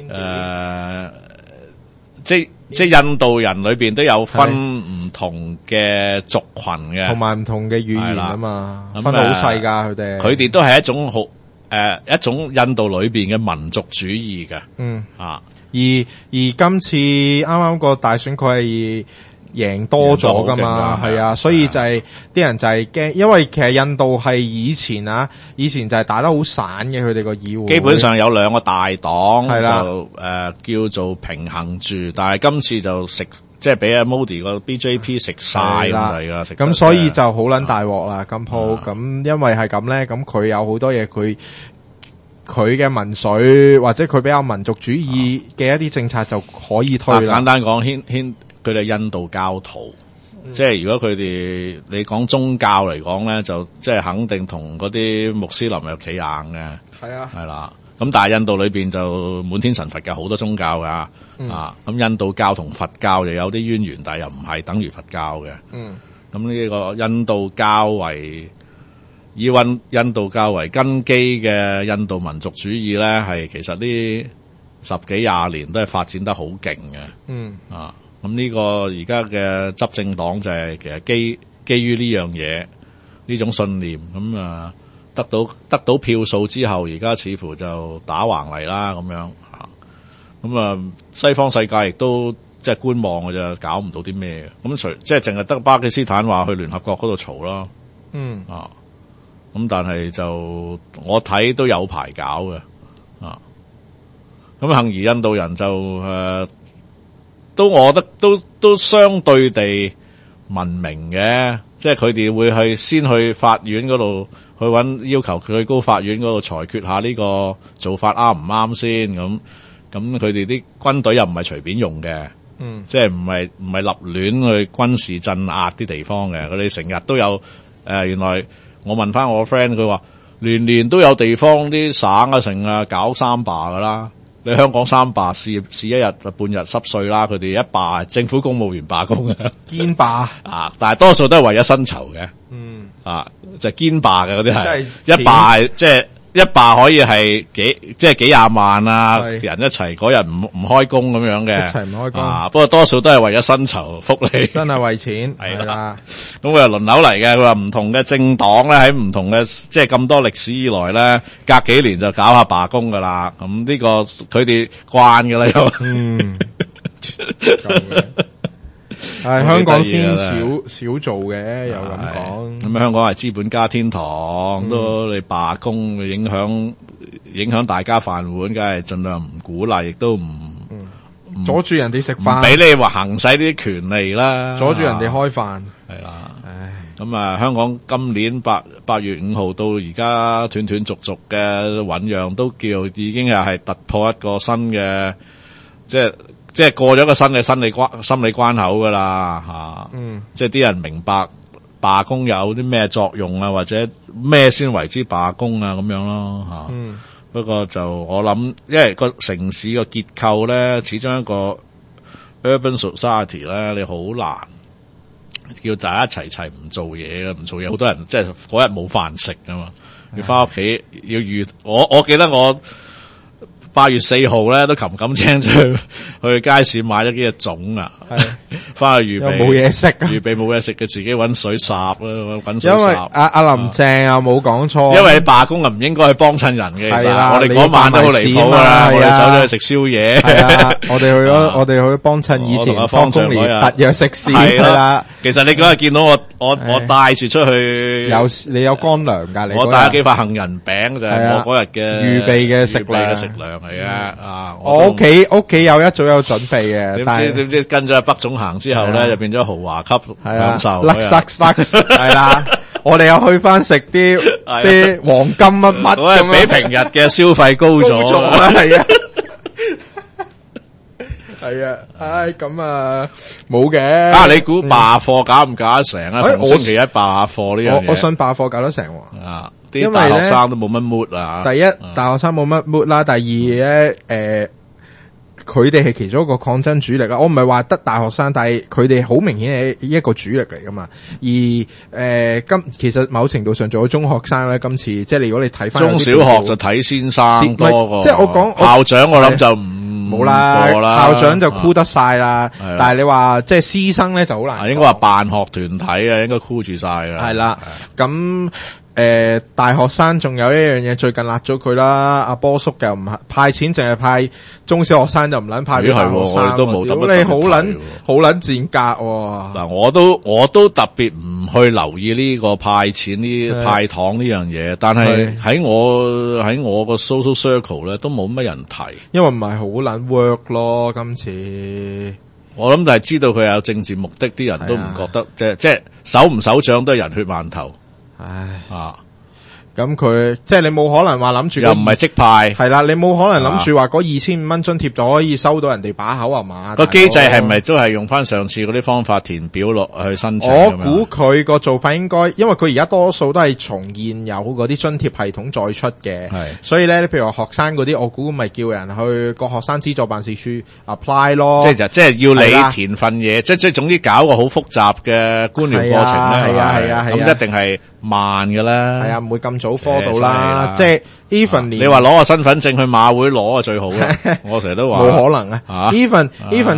即係印度人裏邊都有分唔同嘅族群嘅，同埋唔同嘅語言啊嘛，分得好細噶佢哋。佢哋都係一種一種印度裏邊嘅民族主義嘅。而今次啱啱個大選佢係贏多咗噶嘛，係啊，所以就係啲人就係驚，因為其實印度係以前就係打得好散嘅，佢哋個議會基本上有兩個大黨就叫做平衡住，但係今次就即係俾阿 Modi 個 BJP 食晒咁啦，咁所以就好撚大鑊啦，今鋪咁因為係咁咧，咁佢有好多嘢佢嘅民粹或者佢比較民族主義嘅一啲政策就可以推啦。簡單講，佢哋印度教徒， 即係如果佢哋你講宗教嚟講咧，就即係肯定同嗰啲穆斯林又企硬嘅。係啊，係啦。咁但係印度裏邊就滿天神佛嘅，好多宗教噶。咁印度教同佛教又有啲淵源，但係又唔係等於佛教嘅。咁呢個印度教為以印度教為根基嘅印度民族主義咧，係其實呢10幾20年都係發展得好勁嘅。咁呢個而家嘅執政黨就係其實基於呢樣嘢，呢種信念，咁得到票數之後，而家似乎就打橫嚟啦咁樣。咁西方世界亦都即係觀望嘅啫，搞唔到啲咩嘅。咁即係淨係得巴基斯坦話去聯合國嗰度嘈咯。咁但係就我睇都有排搞嘅。咁幸而印度人就我覺得都相對地文明嘅，即係佢哋會先去法院嗰度去要求最高法院嗰度裁決下呢個做法啱唔啱先。咁佢哋啲軍隊又唔係隨便用嘅，即係唔係立亂去軍事鎮壓啲地方嘅。佢哋成日都有原來我問翻我個 friend， 佢話年都有地方啲省啊成啊搞3罷噶啦。你香港3罷試一日就半日濕碎啦，佢哋一罷政府公務員罷工嘅堅罷但係多數都係為咗薪酬嘅，就堅罷嘅嗰啲係一罷即係。一罷可以係幾廿萬啊人一齊嗰日唔開工咁樣嘅，一齊唔開工。不過多數都係為咗薪酬福利， 真係為錢係啦。 咁佢又輪流嚟嘅，佢話唔同嘅政黨咧喺唔同嘅即係咁多歷史以來咧，隔幾年就搞下罷工噶啦。咁呢個佢哋慣噶啦又。 係香港先少做嘅，又咁講。 咁香港係資本家天堂，都你罷工影響大家飯碗，梗係盡量唔鼓勵，亦都唔阻住人哋食飯， 唔俾你話行使啲權利啦， 阻住人哋開飯。 係啦，咁香港今年8月5號到而家斷斷續續嘅醞釀，都叫已經係突破一個新嘅即係過咗個新嘅心理關口噶啦，即係啲人明白罷工有啲咩作用啊，或者咩先為之罷工啊咁樣咯，不過就我諗，因為個城市個結構咧，始終一個 urban society 咧，你好難叫大家一齊唔做嘢嘅，唔做嘢好多人即係嗰日冇飯食噶嘛，要翻屋企要預我記得我。8月4號咧，都冚青去街市買咗幾隻粽啊，翻去預備冇嘢食， 預備冇嘢食嘅自己搵水霎啦，搵水霎。 因為阿林鄭又冇講錯， 因為罷工啊唔應該去幫襯人嘅，其實我哋嗰晚都好離譜啦，我哋走咗去食宵夜， 我哋去幫襯以前方中年特約食肆係啦。 其實你嗰日見到我帶住出去， 你有乾糧噶， 我帶咗幾塊杏仁餅就係我嗰日嘅預備嘅食糧。係我屋企有一早有準備嘅， 點知跟咗北總行之後咧，就變咗豪華級享受。 係啦，我哋又去翻食啲黃金乜咁， 比平日嘅消費高咗， 係啊，係啊，唉，咁啊，冇嘅。你估罷課搞唔搞得成啊？星期一罷課呢樣嘢， 我信罷課搞得成喎。啲大學生都冇乜 mood 啊！ 第一，大學生冇乜 mood 啦。第二咧，佢哋係其中一個抗爭主力啦。我唔係話得大學生，但係佢哋好明顯係一個主力嚟噶嘛。而其實某程度上仲有中學生咧。今次即係如果你睇翻中小學就睇先生多過， 即係我講校長，我諗就冇啦。校長就箍得晒啦。但係你話即係師生咧就好難。 應該話辦學團體啊，應該箍住晒㗎。 係啦，咁。大學生仲有一樣嘢，最近辣咗佢啦。阿波叔又唔派錢，淨係派中小學生，就唔撚派俾大學生。我哋都冇。咁你好撚賤格喎。 嗱，我都特別唔去留意呢個派錢呢派糖呢樣嘢，但係喺我個 social circle 咧都冇乜人提， 因為唔係好撚 work 咯。今次我諗就係知道佢有政治目的，啲人都唔覺得，即係手唔手掌都係人血饅頭。 唉咁佢即係你冇可能話諗住又唔係即派， 係啦，你冇可能諗住話嗰2500蚊津貼就可以收到人哋把口啊嘛？ 個機制係咪都係用翻上次嗰啲方法填表落去申請？ 我估佢個做法應該，因為佢而家多數都係從現有嗰啲津貼系統再出嘅，所以咧，你譬如話學生嗰啲，我估咪叫人去個學生資助辦事處 apply 咯。 即係要你填份嘢，即係總之搞個好複雜嘅官僚過程啦。係啊，咁一定係慢噶啦。係啊， 唔會咁早科到啦。即係 even 你話攞個身份證去馬會攞啊最好啦。我成日都話冇可能啊。even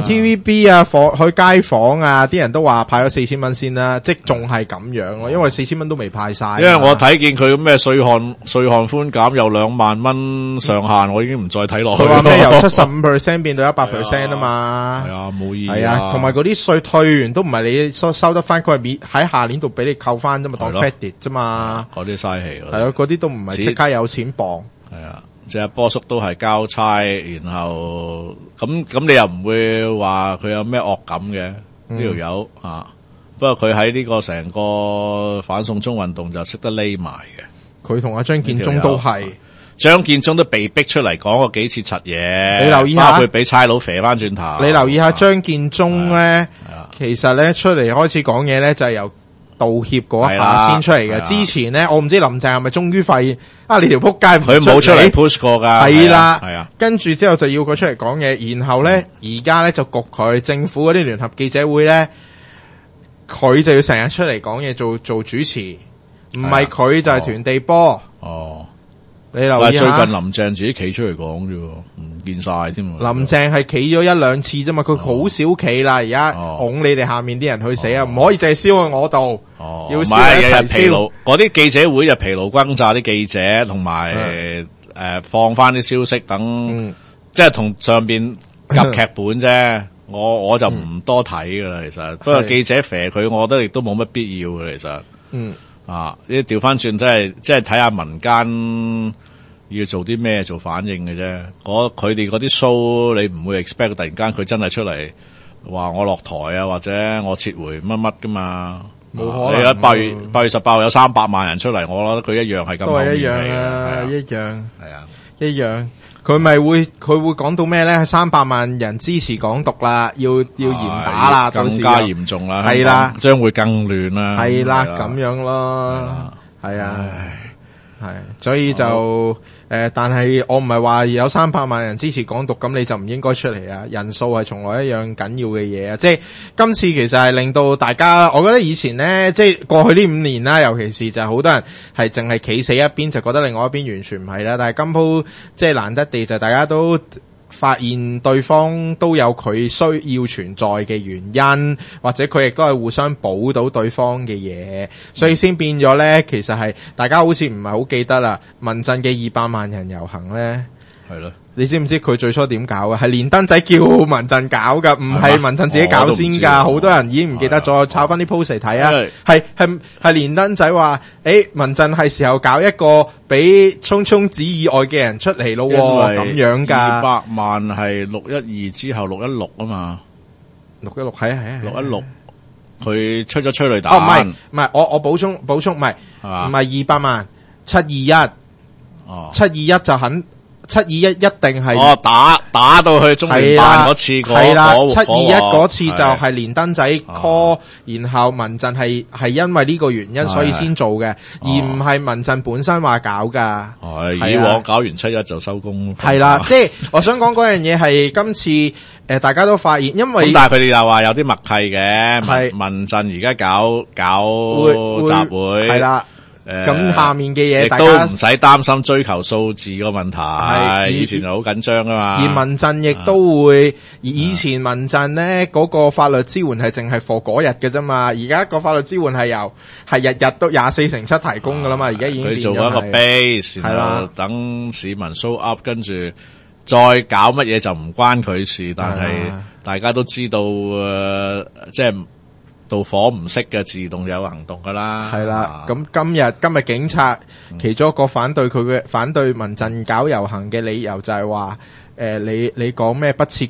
TVB 啊，去街訪啊，啲人都話派咗4000蚊先啦，即係仲係咁樣咯。因為4000蚊都未派晒。 因為我睇見佢咩稅項寬減有2萬蚊上限，我已經唔再睇落去。 佢話咩由75% 變到100% 啊嘛。係啊， 冇意義。 係啊，同埋嗰啲稅退完都唔係你收得翻，佢係喺下年度俾你扣翻啫嘛，當 credit 啫嘛。 嗰啲嘥氣。 係咯，嗰啲都唔係即刻有錢磅。係啊，即係波叔都係交差，然後咁你又唔會話佢有咩惡感嘅呢條友啊？不過佢喺呢個成個反送中運動就識得匿埋嘅。 佢同阿張建宗都係。 張建宗都被逼出嚟講過幾次柒嘢， 你留意下， 包括俾差佬肥翻轉頭。 你留意下張建宗咧，其實咧出嚟開始講嘢咧就係由道歉嗰一下先出嚟嘅。之前咧，我唔知林鄭係咪終於發現你條撲街佢冇出嚟 push 過噶。 係啦，係啊。跟住之後就要佢出嚟講嘢，然後咧而家咧就焗佢政府嗰啲聯合記者會咧，佢就要成日出嚟講嘢做主持，唔係佢就係團地波。 哦。 你留意下， 最近林鄭自己企出嚟講啫，唔見晒添。 林鄭係企咗1-2次啫嘛，佢好少企啦。而家拱你哋下面啲人去死啊，唔可以淨係燒去我度。要燒一齊燒。 嗰啲記者會就疲勞轟炸啲記者，同埋放翻啲消息等，即係同上邊夾劇本啫。我就唔多睇噶啦，其實。不過記者肥佢，我覺得亦都冇乜必要嘅，其實。呢啲調翻轉，即係睇下民間要做啲咩做反應嘅啫。佢哋嗰啲 show，你唔會 expect 突然間佢真係出嚟話我落台啊，或者我撤回乜乜噶嘛。 冇可能。 你8月18號有300萬人出嚟，我覺得佢一樣係咁。 都係一樣啊，一樣。係啊，一樣。佢會講到咩咧？300萬人支持港獨啦，要嚴打啦， 更加嚴重啦， 係啦， 將會更亂啦， 係啦，咁樣咯，係啊，係，所以就但係我唔係話有300萬人支持港獨，咁你就唔應該出嚟啊！人數係從來一樣緊要嘅嘢啊！即係今次其實係令到大家，我覺得以前咧，即係過去呢5年啦，尤其是就係好多人係淨係企死一邊，就覺得另外一邊完全唔係啦。但係今鋪即係難得地就大家都發現對方都有佢需要存在嘅原因，或者佢亦都係互相補到對方嘅嘢，所以先變咗咧。其實係大家好似唔係好記得啦。民陣嘅200萬人遊行咧，係咯，你知唔知佢最初點搞嘅？係連登仔叫民陣搞噶，唔係民陣自己搞先噶。好多人已經唔記得咗，抄翻啲 post 嚟睇啊。係連登仔話，民陣係時候搞一個俾聰聰子以外嘅人出嚟咯，咁樣噶。 200萬係612之後616啊嘛 ，616係啊 616，佢出咗催淚彈。 唔係，我補充，唔係200萬，721，721就肯。721一定係打到去中聯辦嗰次， 係啦，721嗰次就係連登仔 call，然後民陣係因為呢個原因所以先做嘅，而唔係民陣本身話搞噶。 以往搞完721就收工。 係啦，即係我想講嗰樣嘢係今次大家都發現，因為但係佢哋又話有啲默契嘅，民陣而家搞集會係啦。 咁下面嘅嘢， 亦都唔使擔心追求數字個問題。以前就好緊張噶嘛。而民陣亦都會，以前民陣咧嗰個法律支援係淨係 for 嗰日嘅啫嘛。而家個法律支援係日日都24/7提供噶啦嘛。而家已經變咗係。佢做一個 base， 然後等市民 show up，跟住再搞乜嘢就唔關佢事。但係大家都知道，即係。到火唔熄嘅自動有行動噶啦， 係啦。咁今日警察其中一個反對民陣搞遊行嘅理由就係話，你講咩不切割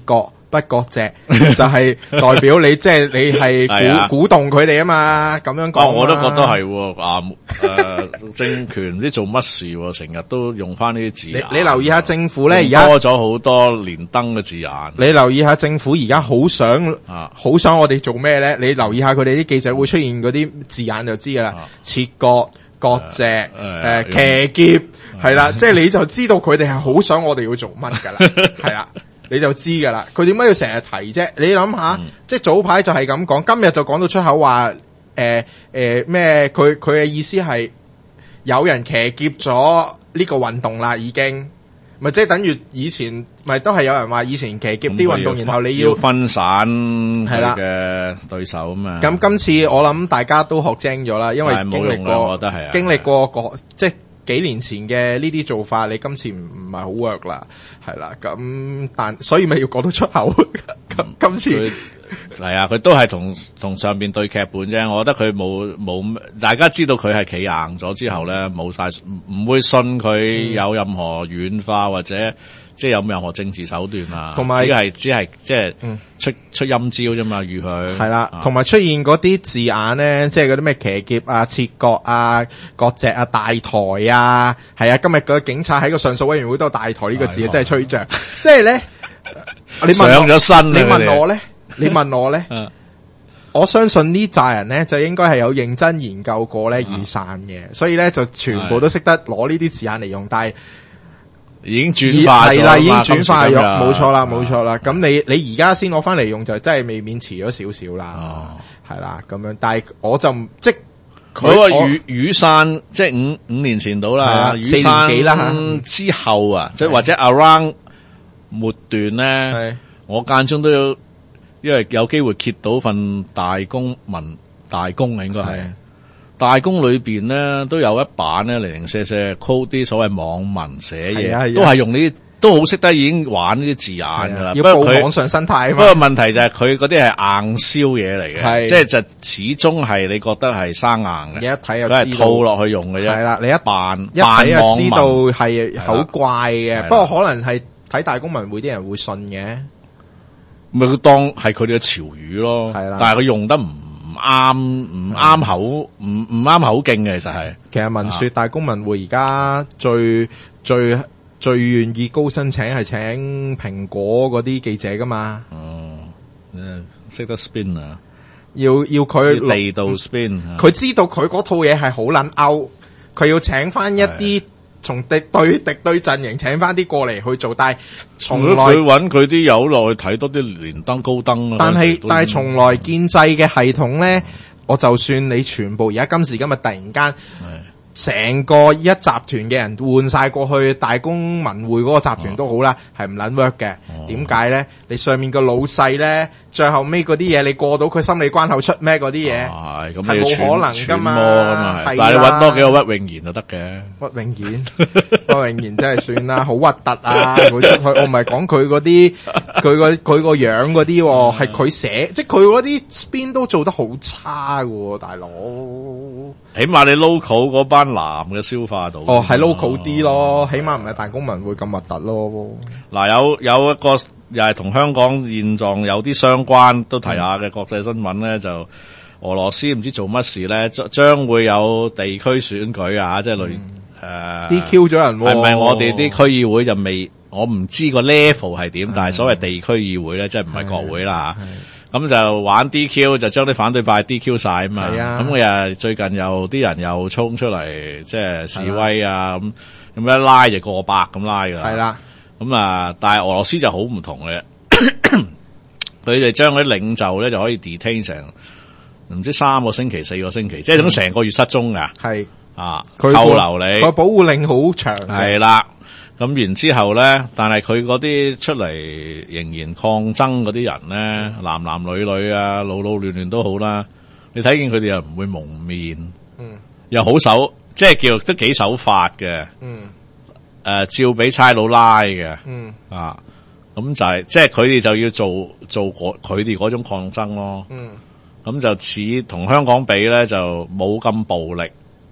不割席，就係代表你即係你係鼓動佢哋啊嘛，咁樣講。 我都覺得係政權唔知做乜事，成日都用翻呢啲字眼。 你留意下政府咧，而家多咗好多連登嘅字眼。 你留意下政府而家好想我哋做咩咧？你留意下佢哋啲記者會出現嗰啲字眼就知噶啦，切割、割席、騎劫，係啦，即係你就知道佢哋係好想我哋要做乜噶啦，係啦。你就知噶啦，佢點解要成日提啫？你諗下，即係早排就係咁講，今日就講到出口話，咩？佢嘅意思係有人騎劫咗呢個運動啦，已經，咪即係等於以前，咪都係有人話以前騎劫啲運動，然後你要分散係啦嘅對手啊嘛。 咁今次我諗大家都學精咗啦，因為經歷過即係。幾年前嘅呢啲做法，你今次唔係好 work 啦，係啦，咁但所以咪要講到出口。今次係啊，佢都係同上邊對劇本啫。我覺得佢冇，大家知道佢係企硬咗之後咧，冇晒唔會信佢有任何軟化或者即係有任何政治手段啊。同埋只係即係出陰招啫嘛，預佢係啦。同埋出現嗰啲字眼咧，即係嗰啲咩騎劫啊、切割啊、割席啊、大台啊，係啊。今日個警察喺個上訴委員會都有大台呢個字，真係吹脹。即係咧，你問上咗身， 你問我咧，我相信呢扎人咧就應該係有認真研究過咧雨傘嘅，所以咧就全部都識得攞呢啲字眼嚟用，但係已經轉化咗， 係啦，已經轉化咗，冇錯啦，冇錯啦。咁你而家先攞翻嚟用，就真係未免遲咗少少啦，係啦，咁樣。但係我就即佢個雨傘，即係五年前到啦，雨傘之後啊，即係或者 around 末段咧。我間中都有，因為有機會揭到份大公啊，應該係大公裏邊咧都有一版咧零零舍舍 call 啲所謂網民寫嘢，都係用呢啲，都好識得已經玩呢啲字眼噶啦。 要報網上生態啊嘛。 不過問題就係佢嗰啲係硬燒嘢嚟嘅，即係就始終係你覺得係生硬嘅。你一睇就知道，佢係套落去用嘅啫。係啦，你一睇就知道係好怪嘅。不過可能係睇大公文匯啲人會信嘅。咪佢當係佢哋嘅潮語咯，係啦，但係佢用得唔啱口，唔啱口徑嘅，其實係。其實聞說大公文匯而家最願意高薪請係請蘋果嗰啲記者噶嘛。哦，識得 spin 啊，要佢地道 spin，佢知道佢嗰套嘢係好撚 out，佢要請翻一啲。從敵對陣營請翻啲過嚟去做，但係從來佢揾佢啲友落去睇多啲連登高登啦。但係從來建制嘅系統咧，我就算你全部而家今時今日突然間成個一集團嘅人換晒過去大公文匯嗰個集團都好啦，係唔撚 work 嘅。點解咧？你上面個老細咧，最後尾嗰啲嘢你過到佢心理關口出咩嗰啲嘢？係咁係冇可能噶嘛。但係你揾多幾個屈永賢就得嘅。屈永賢真係算啦，好核突啊！佢出去，我唔係講佢嗰啲，佢個樣嗰啲，係佢寫，即係佢嗰啲 spin 都做得好差喎，大佬。起碼你 local 嗰班男嘅消化到。哦，係 local 啲咯，起碼唔係大公文會咁核突咯。嗱，有一個又係同香港現狀有啲相關，都提下嘅國際新聞咧，就俄羅斯唔知做乜事咧，將會有地區選舉啊，即係類DQ 咗人。係咪我哋啲區議會就未？我唔知個 level 係點，但係所謂地區議會咧，即係唔係國會啦。咁就玩 DQ， 就將啲反對派 DQ 晒啊嘛。咁我又最近又啲人又衝出嚟，即係示威啊咁一拉就過百咁拉噶。係啦。咁啊，但係俄羅斯就好唔同嘅，佢哋將嗰啲領袖咧就可以 detain 成唔知3個星期、4個星期，即係咁成個月失蹤噶。係啊，扣留你，個保護令好長。係啦。咁然之後咧，但係佢嗰啲出嚟仍然抗爭嗰啲人咧，男男女女啊，老老嫩嫩都好啦。你睇見佢哋又唔會蒙面，又好守，即係叫都幾守法嘅。照俾差佬拉嘅。咁就係即係佢哋就要做佢哋嗰種抗爭咯。咁就似同香港比咧，就冇咁暴力。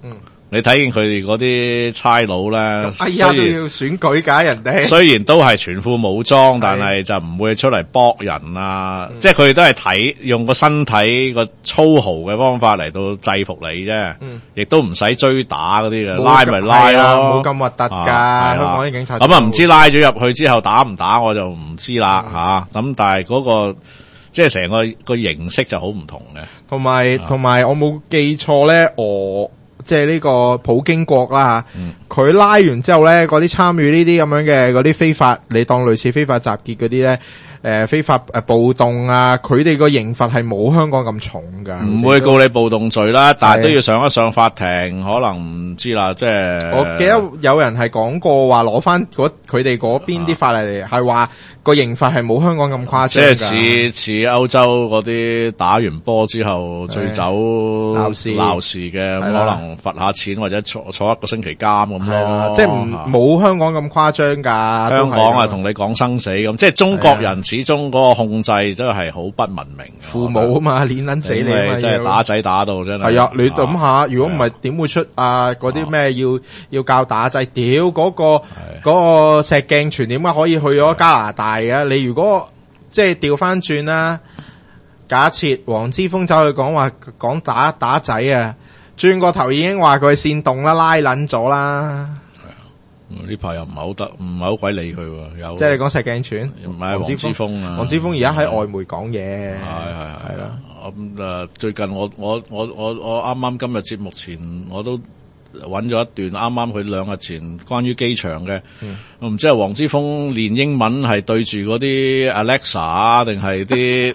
你睇見佢哋嗰啲差佬咧， 哎呀都要選舉㗎人哋。 雖然都係全副武裝，但係就唔會出嚟搏人啊！即係佢哋都係用個身體個粗豪嘅方法嚟到制服你啫。亦都唔使追打嗰啲嘅，拉咪拉咯， 冇咁核突㗎。香港啲警察咁唔知拉咗入去之後打唔打我就唔知啦吓。咁但係嗰個即係成個形式就好唔同嘅。同埋我冇記錯咧，即係呢個普京國啦吓，佢拉完之後咧，嗰啲參與呢啲咁樣嘅嗰啲非法，你當類似非法集結嗰啲咧，非法暴動啊，佢哋個刑罰係冇香港咁重噶， 唔會告你暴動罪啦，但係都要上一上法庭，可能唔知啦，即係我記得有人係講過話攞翻佢哋嗰邊啲法例嚟，係話個刑罰係冇香港咁誇張， 即係似歐洲嗰啲打完波之後醉酒鬧事嘅，咁可能罰下錢或者坐一個星期監咁咯， 即係冇香港咁誇張噶。 香港啊同你講生死咁，即係中國人始終嗰個控制真係好不文明。 父母啊嘛，捻捻死你啊嘛， 真係打仔打到真係。 係啊，你諗下，如果唔係點會出嗰啲咩要教打仔？屌嗰個石鏡泉點解可以去咗加拿大嘅？你如果即係調翻轉啦，假設黃之鋒走去講打仔啊，轉個頭已經話佢煽動啦，拉捻咗啦。 呢排又唔係好鬼理佢喎，有即係你講石鏡泉， 唔係黃之鋒啊？ 黃之鋒而家喺外媒講嘢， 係啦。咁最近我啱啱今日節目前我都揾咗一段啱啱佢2日前關於機場嘅，我唔知係黃之鋒練英文係對住嗰啲 Alexa 定係啲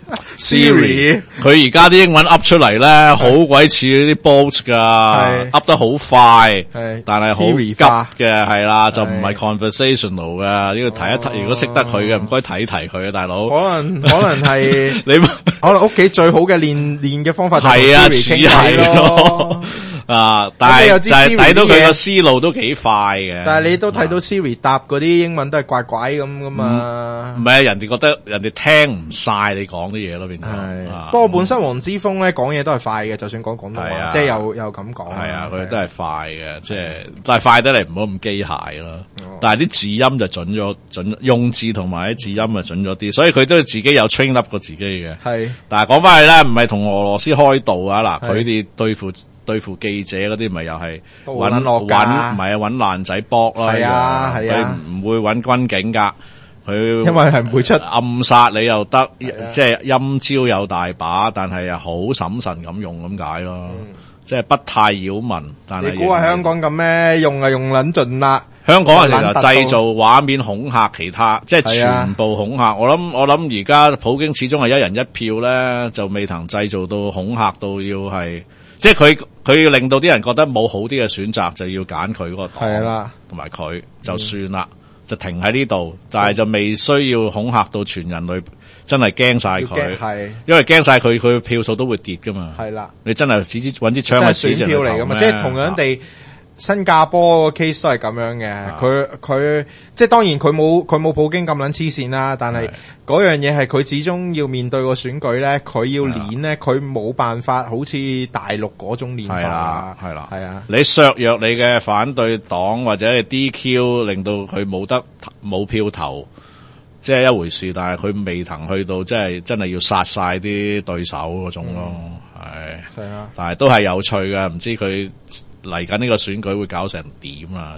Siri， 佢而家啲英文噏出嚟咧，好鬼似啲 bot 噶，噏得好快，但係好急嘅，係啦，就唔係 conversational 噶，呢個提一提，如果識得佢嘅，唔該提提佢啊，大佬。 可能係你可能屋企最好嘅練嘅方法係啊，似係咯。但係就係睇到佢個思路都幾快嘅。 但係你都睇到 Siri 答嗰啲英文都係怪怪咁噶嘛？ 唔係，人哋覺得人哋聽唔晒你講啲嘢咯，變咗。 不過本身黃之鋒咧講嘢都係快嘅，就算講廣東話，即係又咁講。係啊，佢都係快嘅，即係但係快得嚟唔好咁機械咯。但係啲字音就準用字同埋啲字音就準咗啲，所以佢都自己有 train up 過自己嘅。係。但係講翻去咧，唔係同俄羅斯開道啊！嗱，佢哋對付記者嗰啲咪又係揾爛仔搏咯，係啊，佢唔會揾軍警噶，佢因為係唔會出暗殺你又得，即係陰招有大把，但係又好審慎咁用咁解咯，即係不太擾民。但係你估係香港咁咩？用撚盡啦！ 香港其實製造畫面恐嚇其他，即係全部恐嚇。我諗而家普京始終係一人一票咧，就未曾製造到恐嚇到要係。即係佢要令到啲人覺得冇好啲嘅選擇，就要揀佢嗰個黨，係啦，同埋佢就算啦，就停喺呢度，但係就未需要恐嚇到全人類真係驚晒佢，係，因為驚晒佢票數都會跌噶嘛，係啦，你真係揾支槍去選票嚟噶嘛， 即係同樣地。新加坡個 case 都係咁樣嘅，佢即係當然佢冇普京咁撚黐線啦，但係嗰樣嘢係佢始終要面對個選舉咧，佢要練咧，佢冇辦法好似大陸嗰種練法， 係啦，你削弱你嘅反對黨或者係 DQ， 令到佢冇票投，即係一回事，但係佢未曾去到即係真係要殺晒啲對手嗰種咯，係啊，但係都係有趣㗎，唔知佢嚟緊呢個選舉會搞成點啊？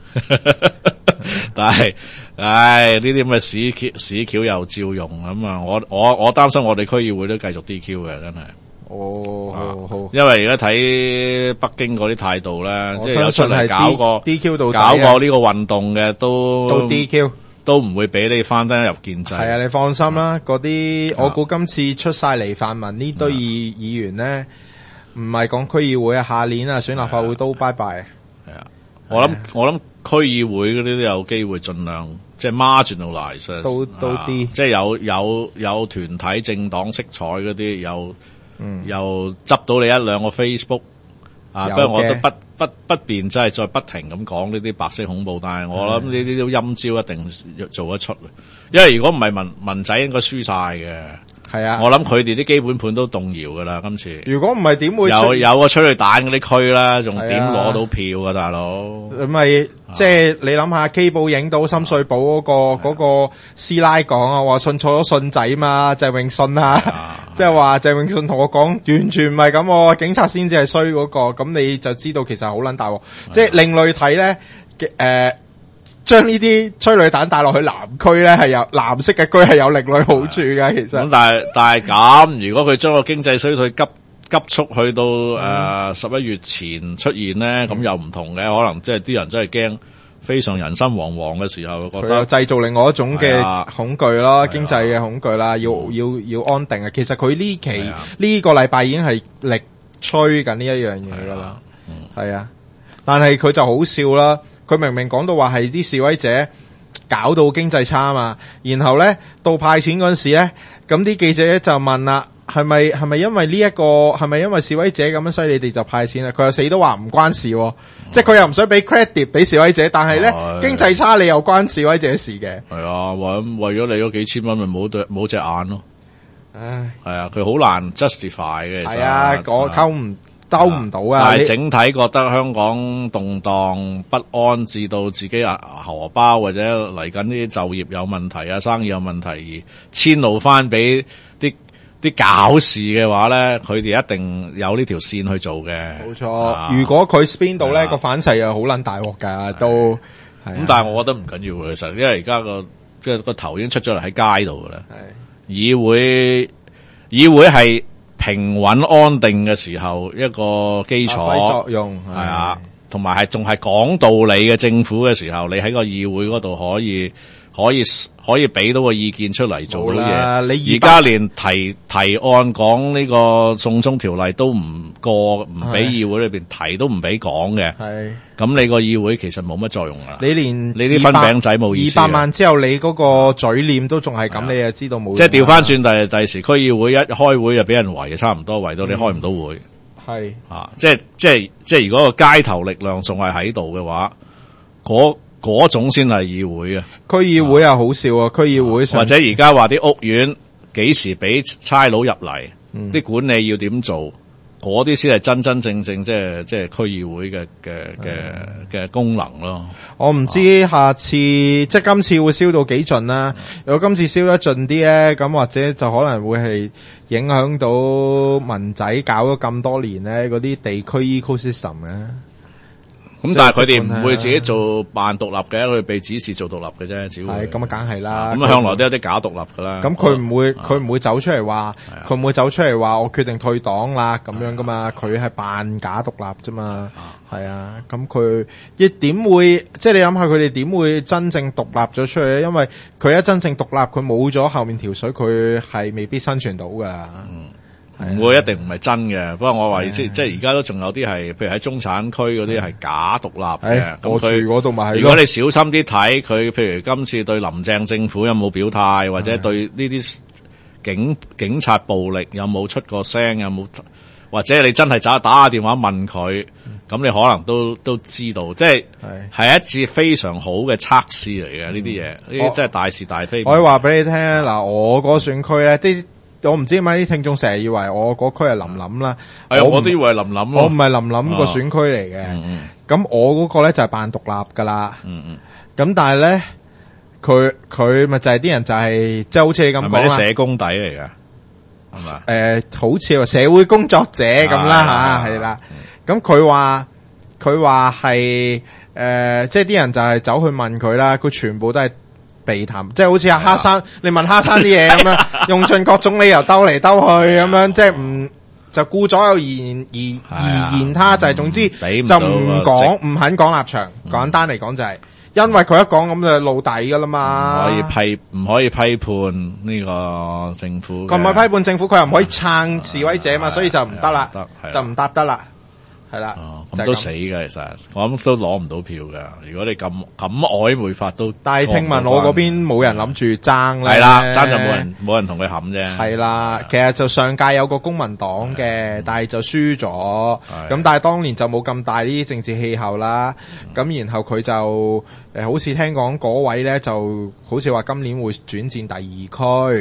但係，呢啲咁嘅屎橋又照用咁啊！我擔心我哋區議會都繼續 DQ 嘅，真係。好。因為而家睇北京嗰啲態度咧，即係有出嚟搞過 DQ 到搞過呢個運動嘅都 DQ， 都唔會俾你翻得入建制。 係啊，你放心啦，嗰啲我估今次出晒嚟泛民呢堆議員咧。唔係講區議會啊，下年啊選立法會都拜拜。 係啊，我諗區議會嗰啲都有機會盡量即係 marginalize 都啲， 即係有團體政黨色彩嗰啲，又執到你一兩個 Facebook 啊，不過我都不便真係再不停咁講呢啲白色恐怖，但係我諗呢啲都陰招一定做得出，因為如果唔係民仔應該輸晒嘅。 係啊， 我諗佢哋啲基本盤都動搖噶啦，今次。 如果唔係點會有個催淚彈嗰啲區啦，仲點攞到票啊，大佬？ 咁咪即係你諗下，K 寶影到深水埗嗰個師奶講啊，話信錯咗信仔嘛，鄭永信啊，即係話鄭永信同我講完全唔係咁，警察先至係衰嗰個，咁你就知道其實好撚大鑊。即係另類睇咧，將呢啲催淚彈帶落去南區咧，係有藍色嘅區係有另類好處嘅，其實。 咁但係咁，如果佢將個經濟衰退急速去到11月前出現咧，咁又唔同嘅，可能即係啲人真係驚，非常人心惶惶嘅時候，覺得製造另外一種嘅恐懼啦，經濟嘅恐懼啦，要安定啊。其實佢呢期呢個禮拜已經係力催緊呢一樣嘢噶啦，係啊。但係佢就好笑啦。佢明明講到話係啲示威者搞到經濟差嘛，然後咧到派錢嗰陣時咧，咁啲記者就問啦，係咪因為係咪因為示威者咁樣，所以你哋就派錢啊？佢又死都話唔關事，即係佢又唔想俾 credit 俾示威者，但係咧經濟差你又關示威者事嘅。係啊，為咗你嗰幾千蚊咪冇隻眼咯。唉，係啊，佢好難 justify 嘅。 係啊，兜唔到啊！ 但係整體覺得香港動盪不安，至到自己荷包或者嚟緊啲就業有問題啊，生意有問題而遷怒翻俾啲搞事嘅話咧，佢哋一定有呢條線去做嘅。 冇錯，如果佢 spin 到咧個反噬又好撚大鑊㗎，都咁。但係我覺得唔緊要嘅，其實因為而家即係個頭已經出咗嚟喺街度㗎啦。議會係平穩安定嘅時候，一個基礎作用係啊，同埋係仲係講道理嘅政府嘅時候，你喺個議會嗰度可以俾到個意見出嚟做到嘢。你而家連提案講呢個送中條例都唔過，唔俾議會裏邊提都唔俾講嘅。係咁，你個議會其實冇乜作用噶啦。你啲分餅仔冇意思。 200萬之後，你嗰個嘴臉都仲係咁，你就知道冇。 即係調翻轉，第時區議會一開會就俾人圍，差唔多圍到你開唔到會。係即係如果個街頭力量仲係喺度嘅話，嗰種先係議會啊！ 區議會啊，好笑啊！區議會或者而家話啲屋苑幾時俾差佬入嚟，啲管理要點做，嗰啲先係真真正正即係區議會嘅功能咯。 我唔知下次即係今次會燒到幾盡啦。如果今次燒得盡啲咧，咁或者就可能會係影響到民仔搞咗咁多年咧嗰啲地區 ecosystem 嘅。 咁但係佢哋唔會自己做扮獨立嘅，佢哋被指示做獨立嘅啫，只會係咁啊，梗係啦。 咁向來都有啲假獨立噶啦。 咁佢唔會走出嚟話，佢唔會走出嚟話我決定退黨啦咁樣噶嘛。佢係扮假獨立啫嘛。係啊，咁佢亦點會？即係你諗下，佢哋點會真正獨立咗出嚟？因為佢一真正獨立，佢冇咗後面條水，佢係未必生存到噶。 唔會一定唔係真嘅，不過我話意思，即係而家都仲有啲係，譬如喺中產區嗰啲係假獨立嘅。 咁佢嗰度咪係。 如果你小心啲睇，佢譬如今次對林鄭政府有冇表態，或者對呢啲警察暴力有冇出過聲，有冇或者你真係打下電話問佢，咁你可能都知道，即係一次非常好嘅測試嚟嘅呢啲嘢，呢啲真係大是大非。 我可以話俾你聽嗱，我嗰個選區咧我唔知點解啲聽眾成日以為我嗰區係林林啦， 我都以為林林咯。 我唔係林林個選區嚟嘅，咁我嗰個咧就係扮獨立噶啦。咁但係咧，佢咪就係啲人就係即係好似你咁講啦，係咪啲社工底嚟噶？係嘛？ 好似話社會工作者咁啦吓，係啦。咁佢話係即係啲人就係走去問佢啦，佢全部都係避談，即係好似阿哈山，你問哈山啲嘢咁樣，用盡各種理由兜嚟兜去咁樣，即係就顧左右而言他，就係總之就唔肯講立場。簡單嚟講就係，因為佢一講咁就露底噶啦嘛。 唔可以批判呢個政府。 佢唔係批判政府，佢又唔可以撐示威者嘛，所以就唔得啦，就唔答得啦。係啦， 咁都死㗎，其實我諗都攞唔到票㗎。如果你咁曖昧法都， 但係聽聞我嗰邊冇人諗住爭咧， 係啦，爭就冇人同佢冚啫。 係啦，其實就上屆有個公民黨嘅，但係就輸咗。咁但係當年就冇咁大呢啲政治氣候啦。咁然後佢就好似聽講嗰位咧，就好似話今年會轉戰第2區。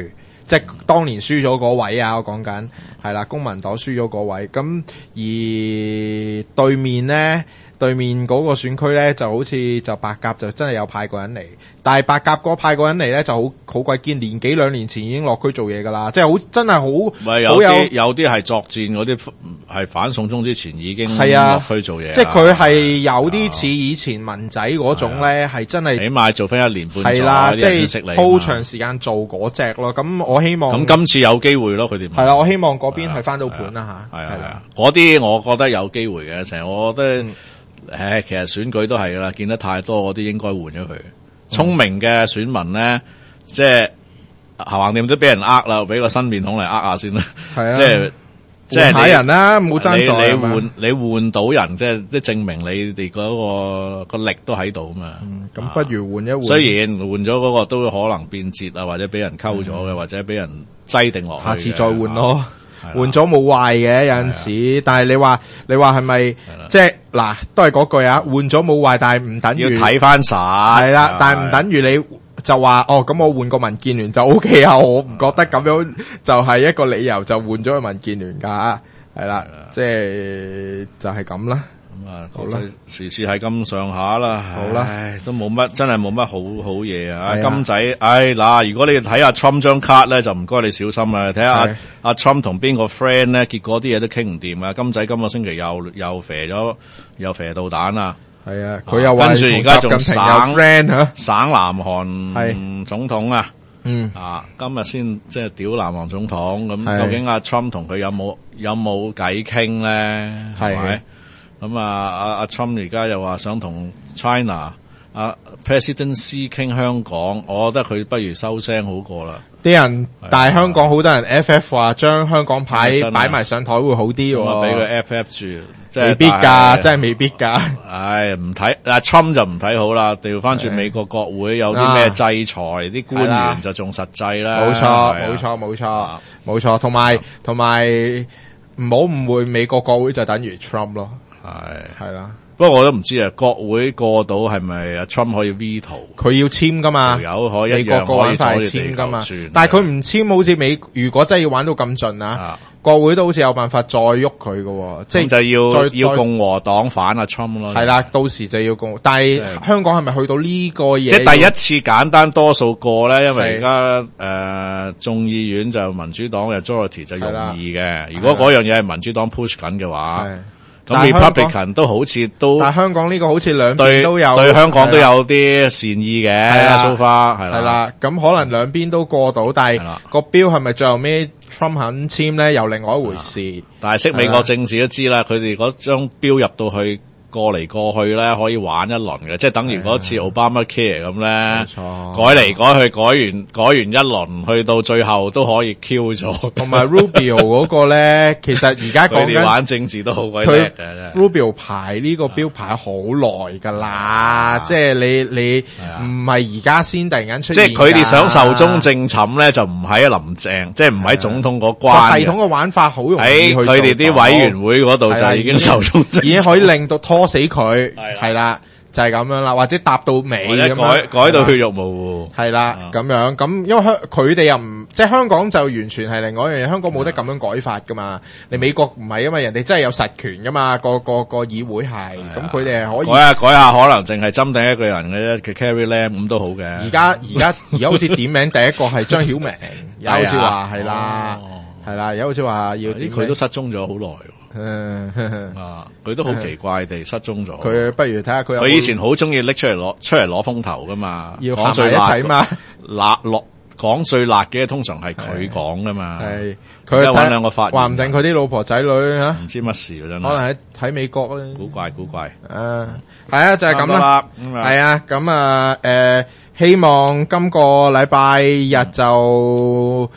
即係當年輸咗嗰位啊，我講緊係啦，公民黨輸咗嗰位，咁而對面嗰個選區咧，就好似就白鴿就真係有派個人嚟，但係白鴿嗰派個人嚟咧就好鬼堅，年幾兩年前已經落區做嘢噶啦，即係好真係好。 唔係有啲係作戰嗰啲係反送中之前已經落區做嘢， 即係佢係有啲似以前文仔嗰種咧，係真係起碼做翻1年半載， 係啦，即係鋪長時間做嗰隻咯。咁我希望咁今次有機會咯，佢哋係啦，我希望嗰邊係翻到盤啦吓， 係啦，嗰啲我覺得有機會嘅，成日我覺得。其實選舉都係噶啦，見得太多嗰啲應該換咗佢。聰明嘅選民咧，即係橫掂都俾人呃啦，俾個新面孔嚟呃下先啦。係啊，即係睇人啦，冇爭在。你換到人，即係證明你哋嗰個力都喺度啊嘛。 咁不如換一換。雖然換咗嗰個都可能變節啊，或者俾人溝咗嘅，或者俾人擠定落去。 下次再換咯。換咗冇壞嘅有陣時，但係你話係咪即係嗱都係嗰句啊？換咗冇壞，但係唔等於要睇翻晒係啦，但係唔等於你就話咁我換個民建聯就 OK 啊？我唔覺得咁樣就係一個理由就換咗個民建聯噶，係啦，即係就係咁啦。 好啦，時事係咁上下啦，好啦，都冇乜，真係冇乜好嘢啊！金仔，嗱，如果你睇阿 Trump 張卡咧，就唔該你小心啦。睇下阿 Trump 同邊個 friend 咧，結果啲嘢都傾唔掂啊！金仔今個星期又肥導彈啊！係啊，佢又跟住而家仲省南韓總統啊！今日先即係屌南韓總統咁，究竟阿 Trump 同佢有冇偈傾咧？係咪？咁阿 Trump 而家又話想同 China President Xi 傾香港，我覺得佢不如收聲好過啦。啲人，但係香港好多人 FF 話將香港牌擺埋上台會好啲喎。俾佢 FF 住，即係未必㗎，真係未必㗎。唔睇Trump 就唔睇好啦。調翻轉美國國會有啲咩制裁，啲官員就仲實際啦。冇錯，同埋唔好誤會，美國國會就等於 Trump 咯。係啦，不過我都唔知啊，國會過到係咪阿 Trump 可以 veto？ 佢要簽噶嘛，美國個玩法係簽噶嘛，但係佢唔簽，好似如果真係要玩到咁盡啊，國會都好似有辦法再喐佢噶，即係就要共和黨反阿 Trump 咯。係啦，到時就要但係香港係咪去到呢個嘢？即係第一次簡單多數過咧，因為而家眾議院就民主黨嘅 majority 就容易嘅。如果嗰樣嘢係民主黨 push 緊嘅話。咁 Republican 都好似都，但係香港呢個好似兩邊都有對香港都有啲善意嘅，so far 係啦，咁可能兩邊都過到，但係個標係咪最後尾 Trump 肯簽咧，又另外一回事。但係識美國政治都知啦，佢哋嗰張標入到去。過嚟過去咧，可以玩一輪嘅，即係等於嗰次 Obamacare 咁咧，改嚟改去，改完一輪，去到最後都可以 Q 咗。同埋 Rubio 嗰個咧，其實而家講緊玩政治都好鬼叻嘅。Rubio 排呢個標牌好耐噶啦，即係你唔係而家先突然間出現。即係佢哋想壽終正寢咧，就唔喺林鄭，即係唔喺總統嗰關。系統嘅玩法好容易去做到。佢哋啲委員會嗰度就已經壽終正寢，已經可以令到拖死佢，係啦，就係咁樣啦，或者搭到尾咁樣，改到血肉模糊，係啦，咁樣咁，因為佢哋又唔，即係香港就完全係另外一樣嘢，香港冇得咁樣改法噶嘛，你美國唔係，因為人哋真係有實權噶嘛，個議會係，咁佢哋係可以改下，可能淨係針對一個人嘅啫，佢 Carrie Lam 咁都好嘅。而家好似點名第一個係張曉明，又好似話係啦，係啦，又好似話要，佢都失蹤咗好耐。佢都好奇怪地失蹤咗。佢不如睇下佢以前好中意拎出嚟攞風頭噶嘛，要講最辣嘛，講最辣嘅通常係佢講噶嘛。係佢揾兩個發言，話唔定佢啲老婆仔女吓，唔知乜事真係。可能喺美國咧。古怪。係啊，就係咁啦。係啊，咁希望今個禮拜日就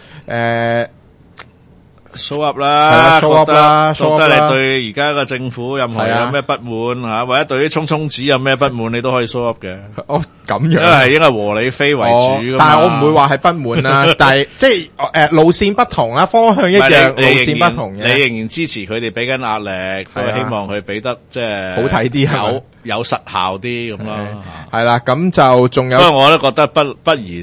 show up 啦，覺得你對而家嘅政府任何有咩不滿吓，或者對於沖沖子有咩不滿，你都可以 show up 嘅。哦，咁樣，應該和理非為主噶嘛。但係我唔會話係不滿啦，但係即係路線不同啦，方向一樣，路線不同嘅。你仍然支持佢哋俾緊壓力，都希望佢俾得即係好睇啲，有實效啲咁咯。係啦，咁就仲有。不過我都覺得不宜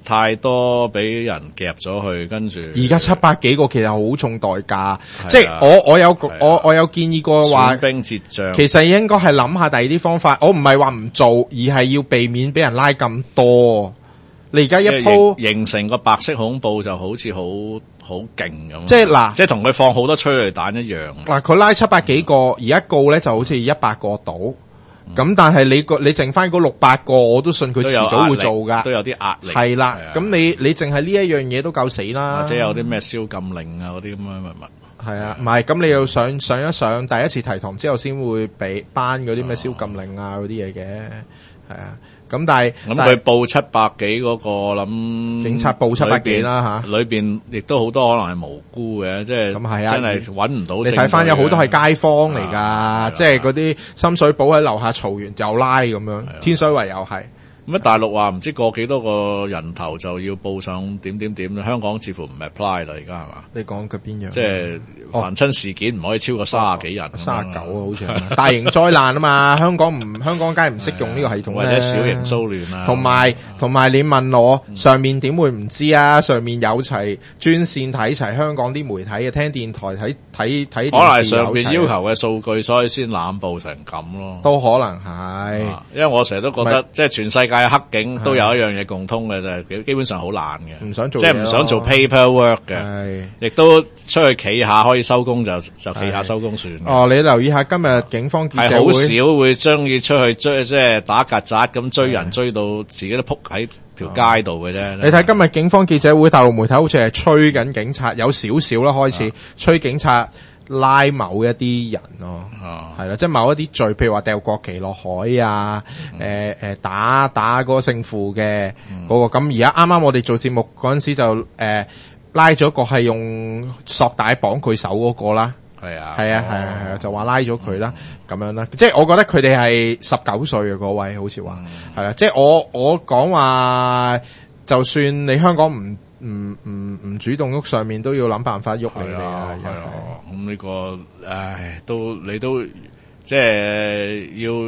太多俾人夾咗去，跟住而家700幾個其實好重代價，即係我有建議過話， 損兵折將， 其實應該係諗下第二啲方法。我唔係話唔做，而係要避免俾人拉咁多。你而家一鋪形成個白色恐怖就好似好勁咁， 即係嗱， 即係同佢放好多催淚彈一樣。 嗱，佢拉700幾個，而家告咧就好似100個到。咁但係你剩翻嗰600個，我都信佢遲早會做噶， 都有啲壓力。 係啦，咁你淨係呢一樣嘢都夠死啦， 或者有啲咩宵禁令啊嗰啲咁樣物。 係啊，唔係咁你要上一上第一次提堂之後，先會俾頒嗰啲咩宵禁令啊嗰啲嘢嘅，係啊。咁但係佢報700幾嗰個，諗警察報700幾啦吓， 裏邊亦都好多可能係無辜嘅，即係咁係啊，真係揾唔到。 你睇翻有好多係街坊嚟噶，即係嗰啲深水埗喺樓下嘈完就拉咁樣，天水圍又係。 咁大陸話唔知過幾多個人頭就要報上點，香港似乎唔 apply 啦，而家係嘛？ 你講嘅邊樣？ 即係凡親事件唔可以超過30幾人 ，39啊，好似係大型災難啊嘛，香港梗係唔識用呢個系統， 或者小型騷亂啊。 同埋你問我上面點會唔知啊？上面有齊專線睇齊香港啲媒體嘅，聽電台睇電視， 可能係上面要求嘅數據，所以先濫報成咁咯。 都可能係， 因為我成日都覺得即係全世界黑警都有一樣嘢共通嘅，就係基本上好懶嘅， 唔想做， 即係唔想做 paperwork 嘅，亦都出去企下可以收工就企下收工算。 哦，你留意下今日警方記者會係好少會將要出去追，即係打曱甴咁追人追到自己都撲喺條街度嘅啫。你睇今日警方記者會，大陸媒體好似係吹緊警察，有少少啦開始吹警察拉某一啲人咯，係啦，即係某一啲罪，譬如話掉國旗落海啊，打嗰個勝負嘅嗰個。咁而家啱啱我哋做節目嗰陣時就拉咗個係用索帶綁佢手嗰個啦，係啊，就話拉咗佢啦，咁樣啦。即係我覺得佢哋係19歲嘅嗰位，好似話係啦。即係我講話，就算你香港唔主動喐，上面都要諗辦法喐你哋啊！ 咁呢個你都即係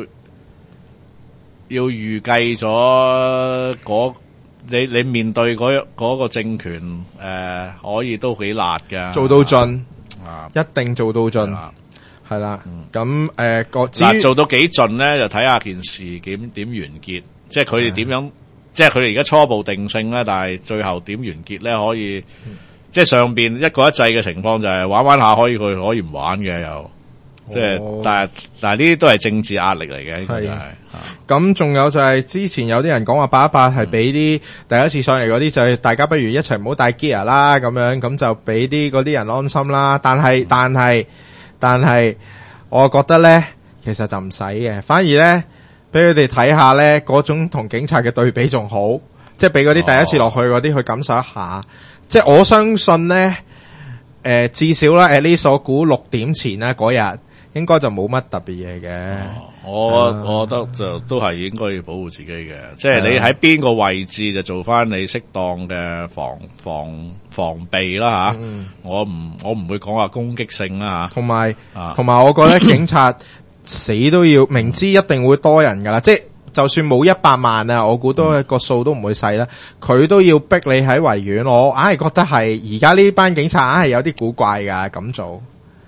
要預計咗你面對嗰個政權可以都幾辣㗎， 做到盡一定做到盡係啦。咁做到幾盡咧，就睇下件事點完結，即係佢哋點樣。即係佢哋而家初步定性啦，但係最後點完結咧？可以即係上邊一國一制嘅情況就係玩下佢可以唔玩嘅又，即係但係呢啲都係政治壓力嚟嘅。係咁，仲有就係之前有啲人講話818係俾啲第一次上嚟嗰啲就係大家不如一齊唔好帶 gear 啦，咁樣咁就俾嗰啲人安心啦。但係我覺得咧，其實就唔使嘅，反而咧。俾佢哋睇下咧，嗰種同警察嘅對比仲好，即係俾嗰啲第一次落去嗰啲去感受一下。即係我相信咧，至少啦，at least我估6點前啦嗰日應該就冇乜特別嘢嘅。 我覺得就都係應該要保護自己嘅，即係你喺邊個位置就做翻你適當嘅防備啦吓。我唔會講話攻擊性啦吓。同埋我覺得警察。死都要明知一定會多人噶啦，即係就算冇100萬啊，我估都個數都唔會細啦。佢都要逼你喺維園，我硬係覺得係而家呢班警察硬係有啲古怪噶咁做。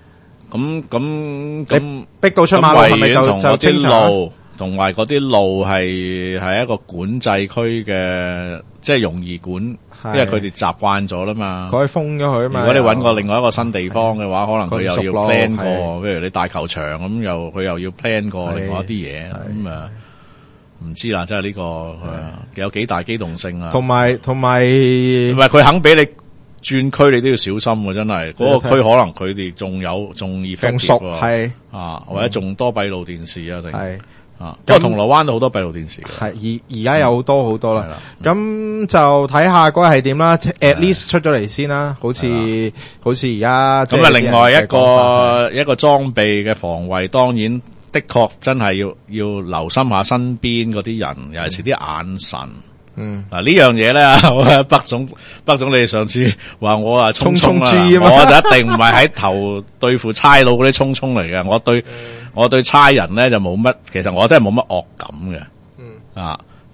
咁逼到出馬路係咪就清楚？ 同埋嗰啲路係一個管制區嘅，即係容易管，因為佢哋習慣咗啦嘛。 佢封咗佢啊嘛。 如果你揾個另外一個新地方嘅話，可能佢又要 plan 過，譬如你大球場咁，佢又要 plan 過另外一啲嘢，咁啊唔知啦，即係呢個有幾大機動性啊。同埋唔係佢肯俾你轉區，你都要小心喎，真係嗰個區可能佢哋仲 effective 係或者仲多閉路電視啊，定係。因為銅鑼灣都好多閉路電視嘅， 係而家有好多啦。咁就睇下嗰日係點啦。at least 出咗嚟先啦，好似而家咁啊。另外一個裝備嘅防衛，當然的確真係要留心下身邊嗰啲人，尤其是啲眼神。嗱呢樣嘢咧，北總你上次話我啊衝衝啦，我就一定唔係喺頭對付差佬嗰啲衝衝嚟嘅，我對差人咧就冇乜，其實我真係冇乜惡感嘅，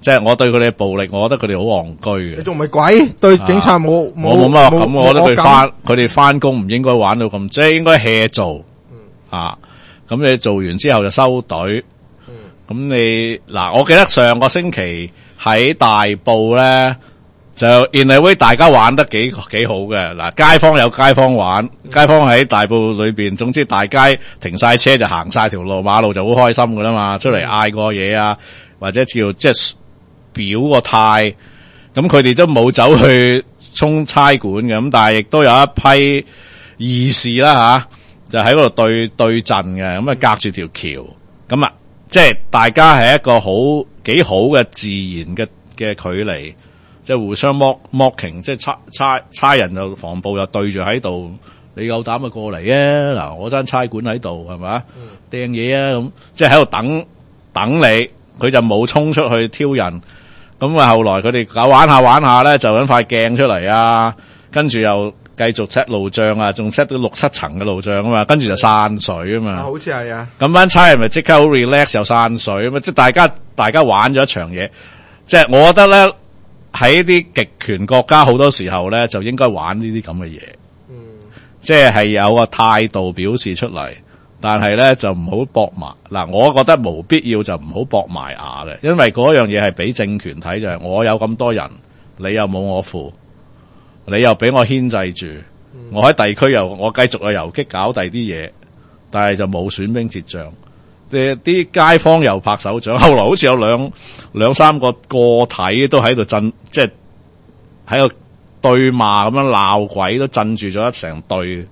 即係我對佢哋嘅暴力，我覺得佢哋好戇居嘅。 你仲唔係鬼？對警察冇乜咁，我覺得佢哋翻工唔應該玩到咁，即係應該 hea 做。咁你做完之後就收隊。咁你嗱，我記得上個星期喺大埔咧，就 in a way 大家玩得幾好嘅。嗱，街坊有街坊玩，街坊喺大埔裏邊，總之大街停晒車就行晒條馬路就好開心噶啦嘛，出嚟嗌個嘢啊，或者叫即係表個態。咁佢哋都冇走去衝差館嘅，咁但係亦都有一批義士啦就喺嗰度對陣嘅，咁隔住條橋，咁即係大家係一個幾好嘅自然嘅距離，即係互相mocking，即係差人就防暴又對住喺度，你夠膽咪過嚟啊！嗱，我間差館喺度係咪？掟嘢啊咁，即係喺度等你，佢就冇衝出去挑人。咁後來佢哋玩下咧，就搵塊鏡出嚟啊，跟住又繼續 set 路障啊，仲 set 到6-7層嘅路障啊嘛，跟住就散水啊嘛。 好似係啊。咁班差人咪即刻好 relax 又散水啊嘛，即係大家玩咗一場嘢。即係我覺得咧，喺啲極權國家好多時候咧，就應該玩呢啲咁嘅嘢。即係有個態度表示出嚟，但係咧就唔好搏埋。嗱，我覺得冇必要就唔好搏埋牙嘅，因為嗰樣嘢係俾政權睇，就係我有咁多人，你又冇我符。你又俾我牽制住，我喺地區我繼續游擊搞第啲嘢，但係就冇損兵折將。啲街坊又拍手掌，後來好似有兩三個體都喺度震，即係喺度對罵咁樣鬧鬼，都鎮住咗一成隊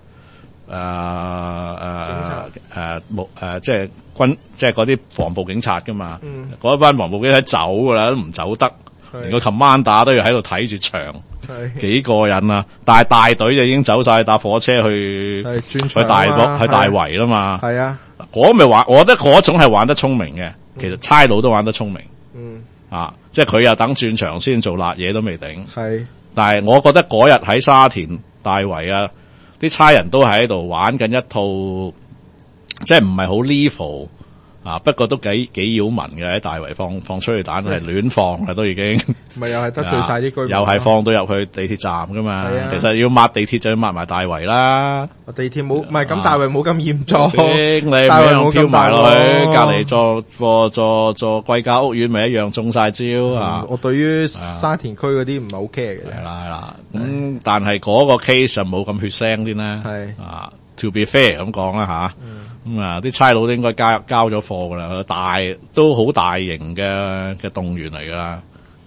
即係即係嗰啲防暴警察噶嘛。嗰班防暴警察走噶啦，都唔走得，連個 commander 都要喺度睇住場。幾過癮啊！但係大隊就已經走晒搭火車去大圍啦嘛。係啊，我覺得嗰種係玩得聰明嘅。其實差佬都玩得聰明。即係佢又等轉場先做辣嘢都未定。係，但係我覺得嗰日喺沙田大圍啊，啲差人都喺度玩緊一套，即係唔係好 level。不過都幾擾民嘅，喺大圍放催淚彈係亂放嘅，都已經咪又係得罪晒啲居民， 又係放到入去地鐵站噶嘛。其實要抹地鐵就要抹埋大圍啦。 地鐵冇，唔係咁大圍冇咁嚴重， 你唔好飄埋落去隔籬座貴價屋苑咪一樣中晒招啊！ 我對於沙田區嗰啲唔係好 care 嘅。係啦，咁但係嗰個 case 就冇咁血腥啲啦。係to be fair 咁講啦吓。啲差佬都應該交咗貨噶啦，都好大型嘅動員嚟噶啦，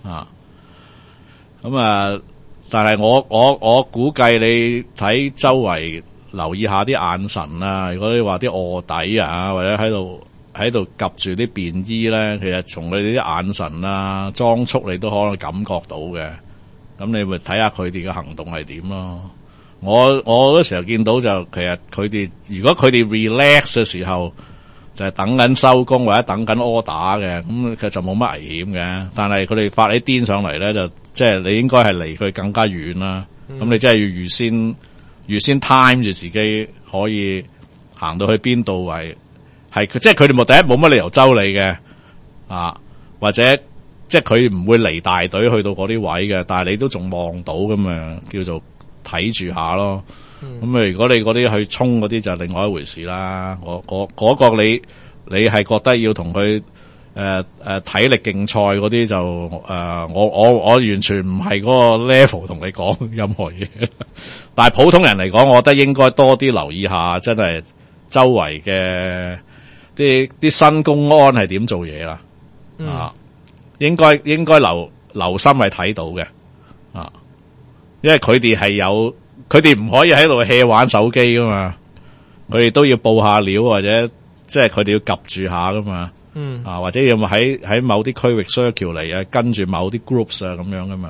但係我估計你睇周圍留意下啲眼神啦，如果你話啲臥底啊，或者喺度夾住啲便衣咧，其實從佢哋啲眼神啦、裝束你都可能感覺到嘅，咁你咪睇下佢哋嘅行動係點咯。我嗰時候見到就其實佢哋如果佢哋 relax 嘅時候就係等緊收工或者等緊 order 嘅，咁佢就冇乜危險嘅。但係佢哋發起癲上嚟咧，就即係你應該係離佢更加遠啦。咁你真係要預先 time 住自己可以行到去邊度位，係即係佢哋冇乜理由周你嘅或者即係佢唔會離大隊去到嗰啲位嘅，但係你都仲望到咁樣叫做。睇住下咯，咁如果你嗰啲去衝嗰啲就另外一回事啦。嗰個你係覺得要同佢體力競賽嗰啲就我完全唔係嗰個 level 同你講任何嘢。但係普通人嚟講，我覺得應該多啲留意下，真係周圍嘅啲新公安係點做嘢啦。應該留心係睇到嘅。因為佢哋佢哋唔可以喺度 hea 玩手機噶嘛，佢哋都要報下料或者即係佢哋要及住下噶嘛，或者要喺某啲區域 circle 嚟啊，跟住某啲 groups 啊咁樣噶嘛，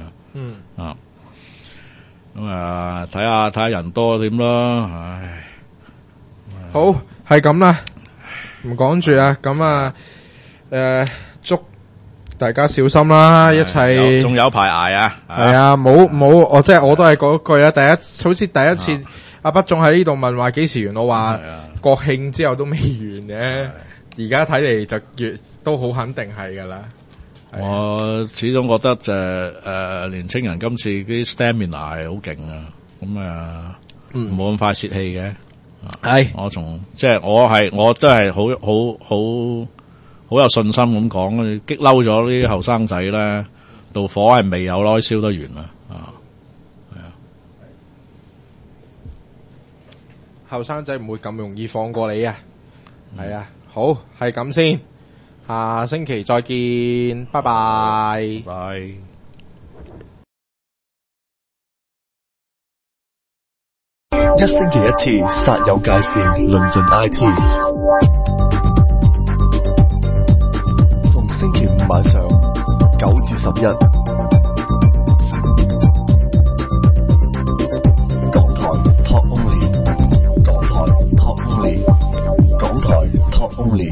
咁睇下人多點咯，唉， 好係咁啦，唔講住啊，咁祝大家小心啦，一切仲有排捱啊！ 係啊，冇，我即係我都係嗰句啦。好似第一次阿北總喺呢度問話幾時完，我話國慶之後都未完嘅。而家睇嚟就都好肯定係噶啦。 我始終覺得就年青人今次啲 stamina 係好勁啊，咁冇咁快泄氣嘅。係，我都係好有信心咁講，激嬲咗啲後生仔咧，道火係未有耐燒得完啊！係啊， 後生仔唔會咁容易放過你啊！係啊，好，係咁先，下星期再見，拜拜， 拜。 一星期一次，煞有介事，論盡 IT。逢星期五晚上9至11，港台 Talk Only， 港台 Talk Only， 港台 Talk Only。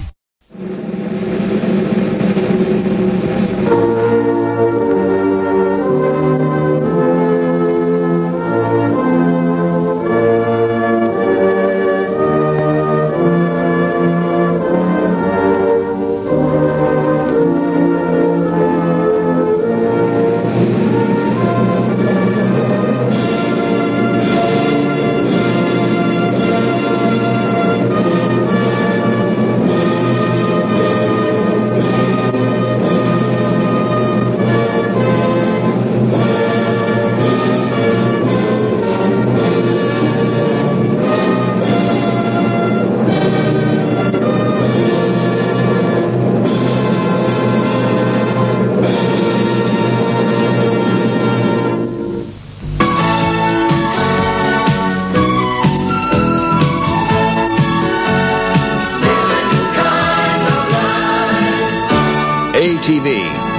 ATV